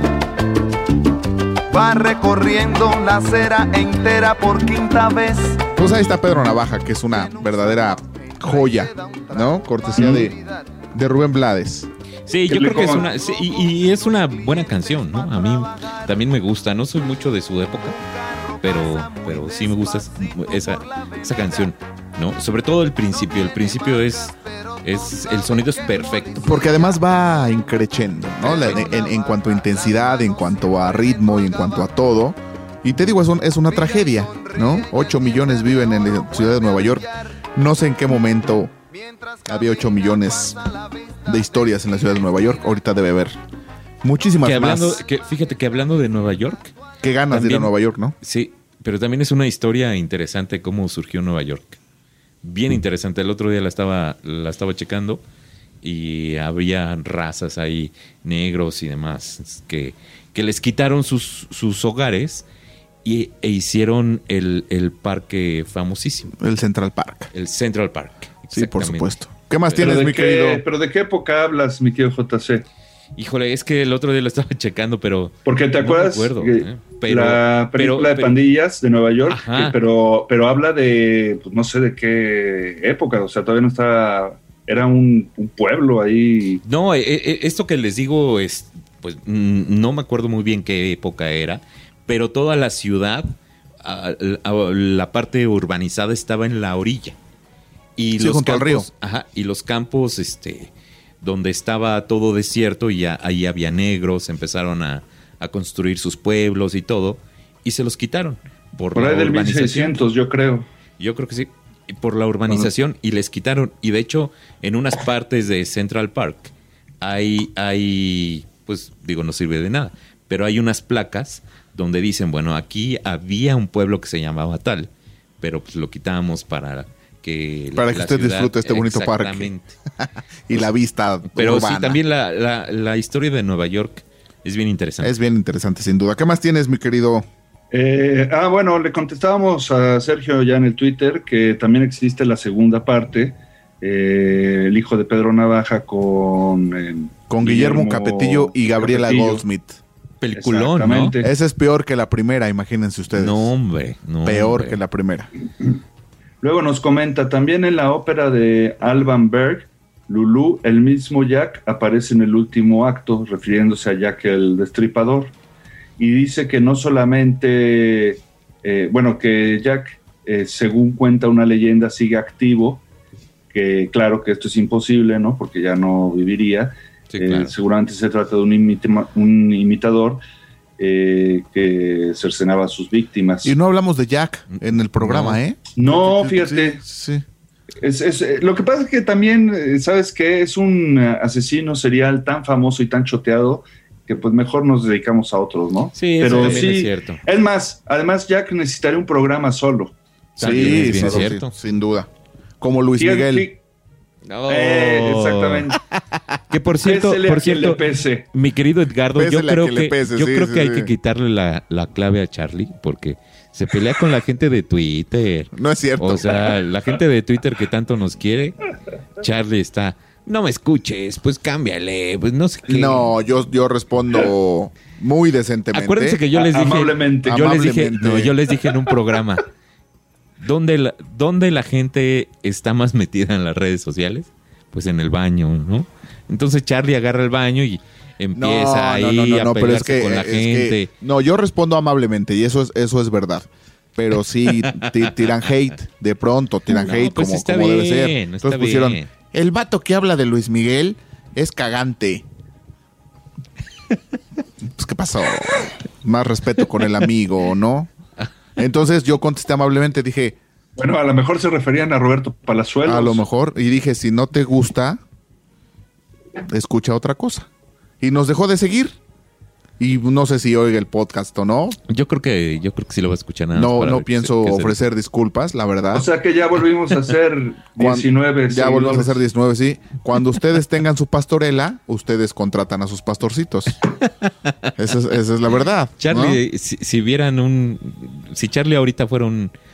va recorriendo la acera entera por 5ª vez. Pues ahí está Pedro Navaja, que es una verdadera joya, ¿no? Cortesía de Rubén Blades. Sí, yo creo que es una... Sí, y es una buena canción, ¿no? A mí también me gusta. No soy mucho de su época, pero sí me gusta esa canción, ¿no? Sobre todo el principio. El principio es el sonido es perfecto. Porque además va increciendo, ¿no? En cuanto a intensidad, en cuanto a ritmo y en cuanto a todo. Y te digo, es una tragedia, ¿no? 8 millones viven en la ciudad de Nueva York. No sé en qué momento había 8 millones de historias en la ciudad de Nueva York. Ahorita debe haber muchísimas más. Fíjate que hablando de Nueva York... Qué ganas también, de ir a Nueva York, ¿no? Sí, pero también es una historia interesante cómo surgió Nueva York. Bien interesante. El otro día la estaba checando y había razas ahí, negros y demás, que les quitaron sus hogares e hicieron el parque famosísimo. El Central Park. El Central Park. Sí, por supuesto. ¿Qué más tienes, mi querido? ¿Pero de qué época hablas, mi querido JC? Híjole, es que el otro día lo estaba checando, pero... Porque te acuerdas no me acuerdo, la película de pandillas de Nueva York, pero habla de, pues no sé de qué época, o sea, todavía no estaba... Era un pueblo ahí. No, esto que les digo es, pues no me acuerdo muy bien qué época era, pero toda la ciudad, la parte urbanizada estaba en la orilla. Y sí, los junto campos, al río. Ajá, y los campos, donde estaba todo desierto y ahí había negros, empezaron a construir sus pueblos y todo, y se los quitaron por ahí la del urbanización. 1600, yo creo. Yo creo que sí, por la urbanización, y les quitaron. Y de hecho, en unas partes de Central Park hay, pues digo, no sirve de nada, pero hay unas placas donde dicen, bueno, aquí había un pueblo que se llamaba tal, pero pues lo quitamos para que usted disfrute este bonito parque y la vista pero urbana. Sí, también la historia de Nueva York es bien interesante. Es bien interesante, sin duda. ¿Qué más tienes, mi querido? Bueno, le contestábamos a Sergio ya en el Twitter que también existe la segunda parte, el hijo de Pedro Navaja con Guillermo Capetillo y Gabriela Goldsmith. Peliculón, ¿no? Esa es peor que la primera, imagínense ustedes. No, hombre. Peor que la primera. Luego nos comenta, también en la ópera de Alban Berg, Lulú, el mismo Jack, aparece en el último acto, refiriéndose a Jack el Destripador, y dice que no solamente, que Jack, según cuenta una leyenda, sigue activo, que claro que esto es imposible, ¿no? Porque ya no viviría. Sí, claro. Seguramente se trata de un imitador que cercenaba a sus víctimas. Y no hablamos de Jack en el programa, ¿eh? No, fíjate. Sí. Lo que pasa es que también, ¿sabes qué? Es un asesino serial tan famoso y tan choteado que pues mejor nos dedicamos a otros, ¿no? Sí, pero eso también es cierto. Es más, además Jack necesitaría un programa solo. Sí, es cierto. Sí, sin duda. Como Luis Miguel. No. Exactamente. Que por cierto, mi querido Edgardo, yo creo que hay que quitarle la clave a Charlie porque se pelea con la gente de Twitter. No es cierto. O sea, la gente de Twitter que tanto nos quiere, Charlie está, no me escuches, pues cámbiale, pues no sé qué. No, yo respondo muy decentemente. Acuérdense que yo les dije, amablemente. Yo les dije en un programa, ¿dónde la gente está más metida en las redes sociales? Pues en el baño, ¿no? Entonces Charlie agarra el baño y empieza a pelearse con la gente. Yo respondo amablemente y eso es verdad. Pero sí tiran hate, de pronto tiran hate pues como debe ser. Entonces pusieron, el vato que habla de Luis Miguel es cagante. Pues ¿qué pasó? Más respeto con el amigo, ¿no? Entonces yo contesté amablemente, dije... Bueno, a lo mejor se referían a Roberto Palazuelos. A lo mejor, y dije, si no te gusta, escucha otra cosa. y nos dejó de seguir. Y no sé si oiga el podcast o no. Yo creo que sí lo va a escuchar nada más No, para no ver pienso qué se- ofrecer disculpas, la verdad. O sea que ya volvimos a hacer 19 Ya volvemos a seguidores. hacer 19, sí. Cuando ustedes tengan su pastorela, ustedes contratan a sus pastorcitos. Esa es la verdad. ¿no? Charlie, si vieran si Charlie ahorita fuera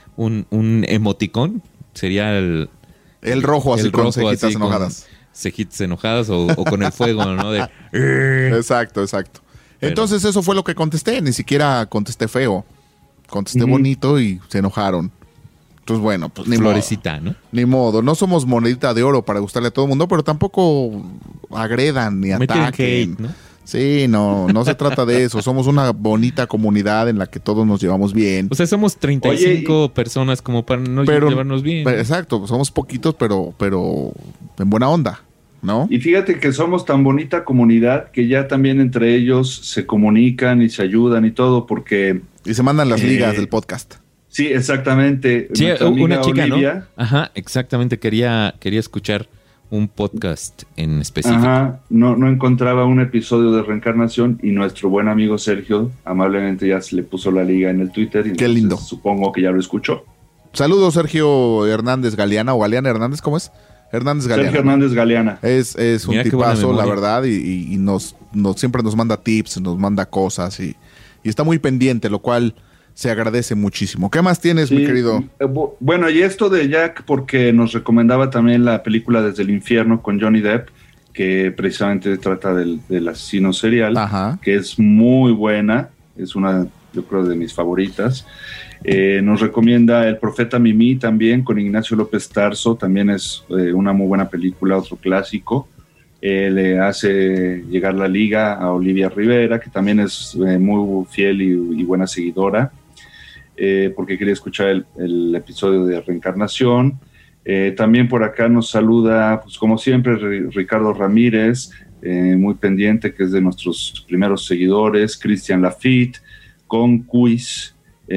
un emoticón, sería el El rojo así con cejitas así, enojadas. con cejitas enojadas o con el fuego, ¿no? De, Exacto. Entonces eso fue lo que contesté. Ni siquiera contesté feo. Contesté bonito y se enojaron. Entonces, bueno, pues ni florecita, ¿no? modo. Ni modo. No somos monedita de oro para gustarle a todo el mundo, pero tampoco agredan ni Me tiran ataquen. hate, ¿no? Sí, no se trata de eso. Somos una bonita comunidad en la que todos nos llevamos bien. O sea, somos 35 personas como para no llevarnos bien. Exacto, somos poquitos, pero en buena onda, ¿no? Y fíjate que somos tan bonita comunidad que ya también entre ellos se comunican y se ayudan y todo, porque... Y se mandan las ligas del podcast. Sí, exactamente. Sí, Nuestra una amiga chica, Olivia, ¿no? Ajá, exactamente. Quería escuchar un podcast en específico. Ajá, no encontraba un episodio de Reencarnación y nuestro buen amigo Sergio amablemente ya se le puso la liga en el Twitter. Y Qué entonces lindo. Supongo que ya lo escuchó. Saludos, Sergio Hernández Galeana o Galeana Hernández, ¿cómo es? Hernández Galeana. Sergio Hernández Galeana. Es un Mira qué buena tipazo, la memoria. verdad, y siempre nos manda tips, nos manda cosas y está muy pendiente, lo cual se agradece muchísimo. ¿Qué más tienes, mi Sí, querido? Bueno, y esto de Jack, porque nos recomendaba también la película Desde el Infierno con Johnny Depp, que precisamente trata del asesino serial, Ajá. que es muy buena, es una, yo creo, de mis favoritas. Nos recomienda El Profeta Mimí también, con Ignacio López Tarso, también es una muy buena película, otro clásico. Le hace llegar la liga a Olivia Rivera, que también es muy fiel y buena seguidora, porque quería escuchar el episodio de Reencarnación. También por acá nos saluda, pues como siempre, Ricardo Ramírez, muy pendiente, que es de nuestros primeros seguidores, Cristian Lafitte, Conquis,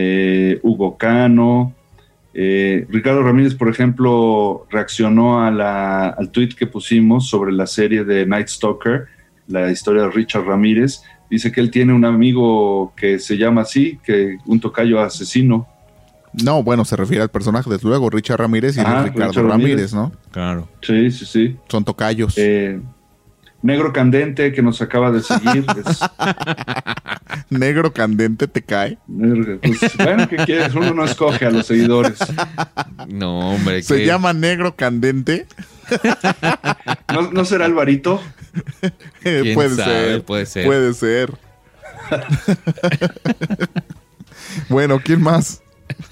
Hugo Cano. Ricardo Ramírez, por ejemplo, reaccionó al tweet que pusimos sobre la serie de Night Stalker, la historia de Richard Ramírez. Dice que él tiene un amigo que se llama así, que un tocayo asesino. No, bueno, se refiere al personaje, desde luego, Richard Ramírez y Ajá, Ricardo Richard Ramírez, ¿no? Claro. Sí. Son tocayos. Negro Candente, que nos acaba de seguir. Negro candente te cae. Pues, bueno, ¿qué quieres? Uno no escoge a los seguidores. No, hombre. Se que- llama Negro Candente. ¿No será Alvarito? ¿Quién Puede sabe? ser. Puede ser. Puede ser. Bueno, ¿quién más?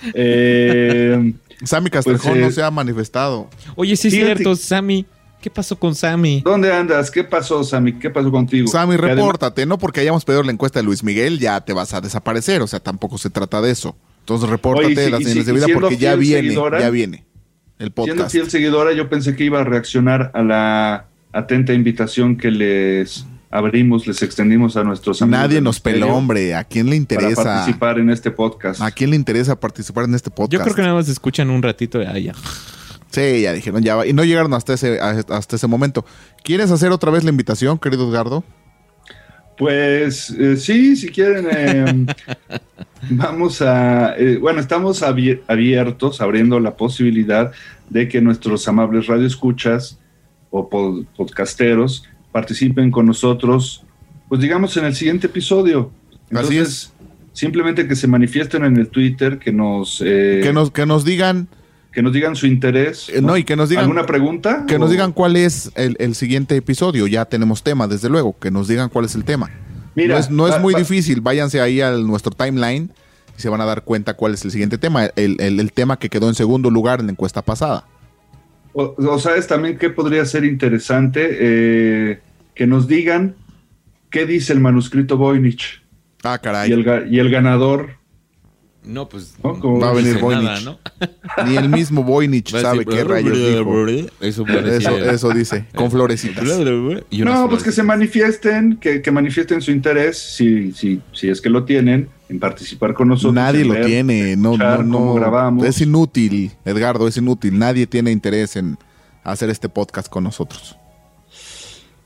Sammy Castrejón Pues, no se ha manifestado. Oye, sí es Fíjate- cierto, Sammy. ¿Qué pasó con Sammy? ¿Dónde andas? ¿Qué pasó, Sammy? ¿Qué pasó contigo? Sammy, Que además- repórtate. No porque hayamos pedido la encuesta de Luis Miguel, ya te vas a desaparecer. O sea, tampoco se trata de eso. Entonces, repórtate Oye, y si- las y señales si- de vida siendo porque ya fiel viene seguidora, el Siendo podcast. fiel seguidora, yo pensé que iba a reaccionar a la atenta invitación que les abrimos, les extendimos a nuestros amigos. Nadie del nos peló, misterio hombre. ¿A quién le para interesa? participar en este podcast. ¿A quién le interesa participar en este podcast? Yo creo que nada más escuchan un ratito. Ah, ya. Sí, ya dijeron, ya va. Y no llegaron hasta ese momento. ¿Quieres hacer otra vez la invitación, querido Edgardo? Pues sí, si quieren, vamos a... bueno, estamos abiertos, abriendo la posibilidad de que nuestros amables radioescuchas o podcasteros participen con nosotros, pues digamos en el siguiente episodio. Así Entonces, simplemente que se manifiesten en el Twitter, que nos Que nos digan su interés. no, y que nos digan ¿Alguna pregunta? que nos O- digan cuál es el siguiente episodio. Ya tenemos tema, desde luego. Que nos digan cuál es el tema. Mira, no es muy va- difícil. Váyanse ahí a nuestro timeline y se van a dar cuenta cuál es el siguiente tema. El tema que quedó en segundo lugar en la encuesta pasada. O sabes también que podría ser interesante que nos digan qué dice el manuscrito Voynich Ah, caray. y el ganador. No, pues. ¿No? Como Va a venir dice Voynich. ¿no? Ni el mismo Voynich Va a sabe decir, qué rayos dijo. Eso parecía- Eso dice. Con florecitas. Y unas No, pues que se florecitas. manifiesten, que manifiesten su interés, si es que lo tienen, en participar con nosotros. Nadie en lo leer, tiene. No, escuchar no, cómo no. grabamos. Es inútil, Edgardo, es inútil. Nadie tiene interés en hacer este podcast con nosotros.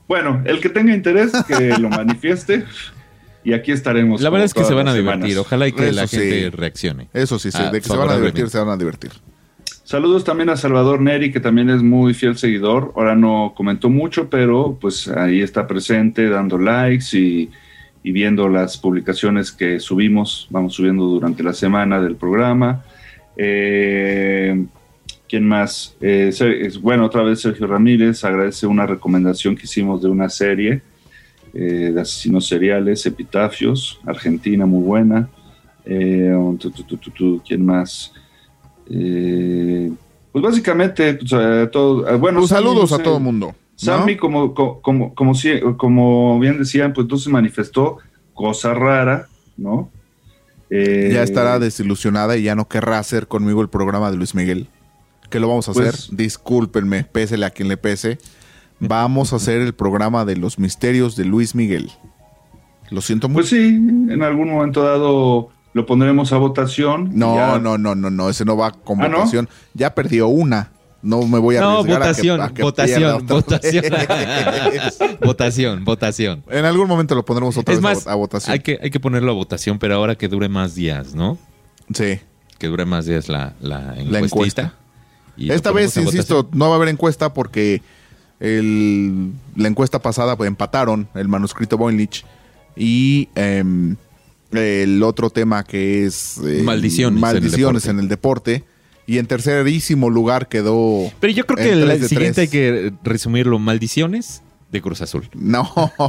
Bueno, el que tenga interés, que lo manifieste. Y aquí estaremos. La verdad es que todas se van a las divertir. semanas. Ojalá y que Eso la sí. gente reaccione. Eso sí, de que se van a divertir, se van a divertir. Saludos también a Salvador Neri, que también es muy fiel seguidor. Ahora no comentó mucho, pero pues ahí está presente, dando likes y viendo las publicaciones que vamos subiendo durante la semana del programa. ¿Quién más? Bueno, otra vez Sergio Ramírez agradece una recomendación que hicimos de una serie de asesinos seriales, Epitafios, Argentina, muy buena. ¿Quién más? Pues básicamente bueno, Saludos Sammy, a todo el mundo, ¿no? Sammy, como bien decían, pues entonces manifestó cosa rara, ¿no? Ya estará desilusionada y ya no querrá hacer conmigo el programa de Luis Miguel, que lo vamos a hacer. Discúlpenme, pésele a quien le pese. Vamos a hacer el programa de los misterios de Luis Miguel. Lo siento mucho. Pues sí, en algún momento dado lo pondremos a votación. No, ese no va con ¿Ah, no? votación. Ya perdió una. No me voy a arriesgar a que pierda otra vez. Votación. En algún momento lo pondremos otra Es vez más, a votación. hay que ponerlo a votación, pero ahora que dure más días, ¿no? Sí. Que dure más días la La encuesta. Y lo Esta ponemos vez, a insisto, votación. no va a haber encuesta porque la encuesta pasada pues, empataron el manuscrito Voynich y el otro tema que es maldiciones en el deporte. Y en tercerísimo lugar quedó. Pero yo creo que el siguiente hay que resumirlo: maldiciones de Cruz Azul. No,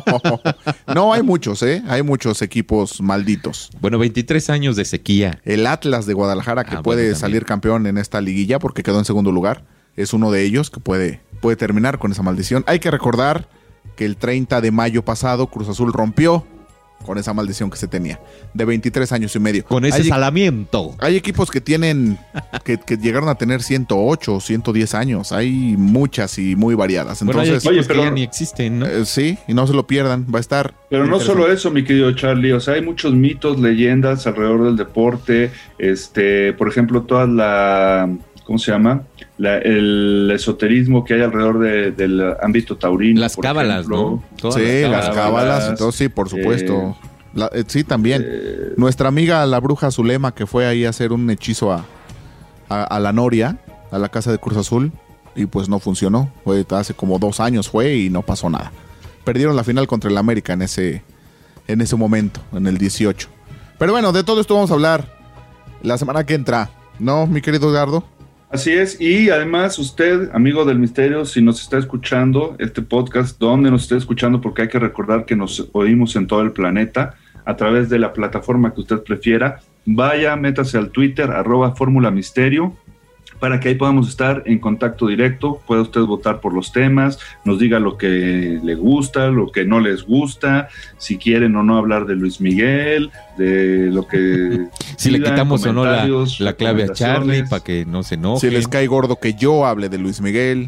hay muchos, hay muchos equipos malditos. Bueno, 23 años de sequía. El Atlas de Guadalajara que puede bueno, salir campeón en esta liguilla porque quedó en segundo lugar. Es uno de ellos que puede terminar con esa maldición. Hay que recordar que el 30 de mayo pasado Cruz Azul rompió con esa maldición que se tenía de 23 años y medio. Con ese salamiento. Hay equipos que tienen que llegaron a tener 108, 110 años. Hay muchas y muy variadas. Entonces, bueno, hay equipos que ya ni existen, ¿no? Sí, y no se lo pierdan. Va a estar. Pero no solo eso, mi querido Charlie. O sea, hay muchos mitos, leyendas alrededor del deporte. Por ejemplo, toda la... ¿Cómo se llama? El esoterismo que hay alrededor del ámbito taurino. Las cábalas, ¿no? Sí, las cábalas. Entonces, sí, por supuesto. Sí, también. Nuestra amiga la bruja Zulema, que fue ahí a hacer un hechizo a la Noria, a la casa de Cruz Azul, y pues no funcionó. Fue hace como 2 años fue y no pasó nada. Perdieron la final contra el América en ese momento, en el 18. Pero bueno, de todo esto vamos a hablar la semana que entra, ¿no, mi querido Edgardo? Así es, y además usted, amigo del misterio, si nos está escuchando este podcast, donde nos esté escuchando, porque hay que recordar que nos oímos en todo el planeta, a través de la plataforma que usted prefiera, vaya, métase al Twitter, @FórmulaMisterio, para que ahí podamos estar en contacto directo, pueda usted votar por los temas, nos diga lo que le gusta, lo que no les gusta, si quieren o no hablar de Luis Miguel, de lo que... Si le quitamos o no la clave a Charlie recomendaciones. para que no se enoje. Si les cae gordo que yo hable de Luis Miguel.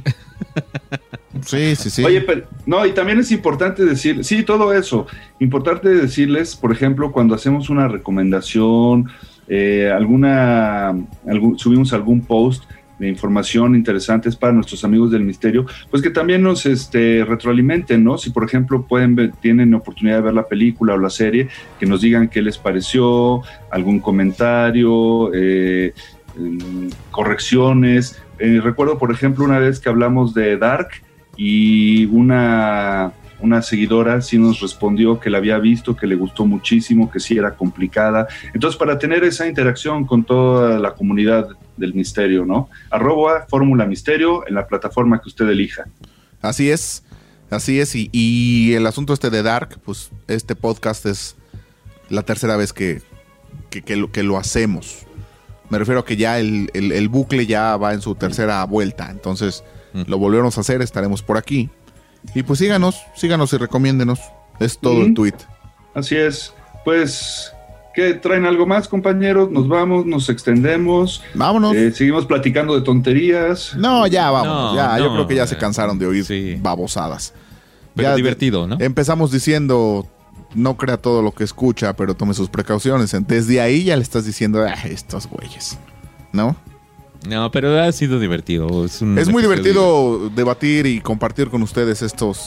Sí. Oye, pero, no, y también es importante decir, sí, todo eso, importante decirles, por ejemplo, cuando hacemos una recomendación, subimos algún post de información interesantes para nuestros amigos del misterio, pues que también nos retroalimenten, ¿no? Si por ejemplo tienen oportunidad de ver la película o la serie, que nos digan qué les pareció, algún comentario, correcciones. Recuerdo, por ejemplo, una vez que hablamos de Dark y una seguidora sí nos respondió que la había visto, que le gustó muchísimo, que sí era complicada. Entonces, para tener esa interacción con toda la comunidad del misterio, ¿no? @FórmulaMisterio en la plataforma que usted elija. Así es. Y el asunto de Dark, pues este podcast es la tercera vez que lo hacemos. Me refiero a que ya el bucle ya va en su tercera vuelta. Entonces, lo volvemos a hacer, estaremos por aquí. Y pues síganos y recomiéndenos. Es todo el tweet. Así es. Pues, ¿qué traen algo más, compañeros? Nos vamos, nos extendemos. Vámonos. Seguimos platicando de tonterías. No, ya vámonos. No, yo creo que ya se cansaron de oír sí. babosadas. Pero ya divertido, ¿no? Empezamos diciendo, no crea todo lo que escucha, pero tome sus precauciones. Desde ahí ya le estás diciendo, estos güeyes, ¿no? No, pero ha sido divertido. Es muy divertido debatir y compartir con ustedes estos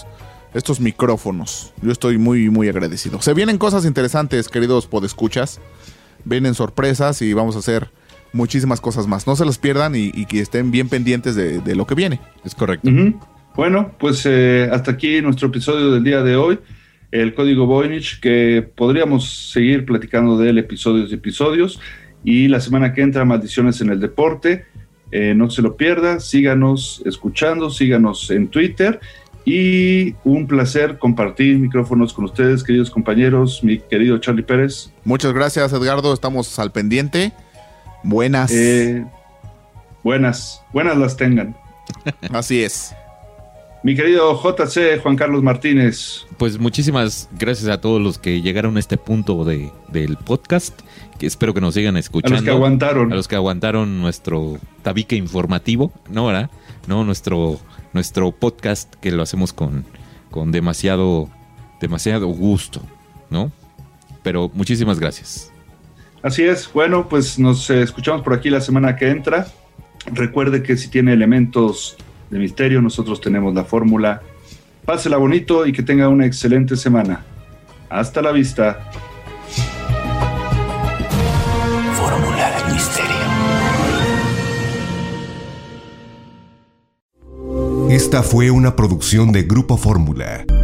estos micrófonos. Yo estoy muy, muy agradecido. Se vienen cosas interesantes, queridos podescuchas. Vienen sorpresas y vamos a hacer muchísimas cosas más. No se las pierdan y que estén bien pendientes de lo que viene. Es correcto. Bueno, pues hasta aquí nuestro episodio del día de hoy. El código Voynich, que podríamos seguir platicando de él episodios y episodios. Y la semana que entra, Maldiciones en el Deporte. No se lo pierda, síganos escuchando, síganos en Twitter. Y un placer compartir micrófonos con ustedes, queridos compañeros, mi querido Charlie Pérez. Muchas gracias, Edgardo. Estamos al pendiente. Buenas. Buenas las tengan. Así es. Mi querido JC, Juan Carlos Martínez. Pues muchísimas gracias a todos los que llegaron a este punto del podcast, que espero que nos sigan escuchando. A los que aguantaron. A los que aguantaron nuestro tabique informativo, ¿no? ¿Verdad? No, nuestro podcast que lo hacemos con demasiado gusto, ¿no? Pero muchísimas gracias. Así es. Bueno, pues nos escuchamos por aquí la semana que entra. Recuerde que si tiene elementos de misterio, nosotros tenemos la fórmula. Pásela bonito y que tenga una excelente semana. Hasta la vista. Fórmula del misterio. Esta fue una producción de Grupo Fórmula.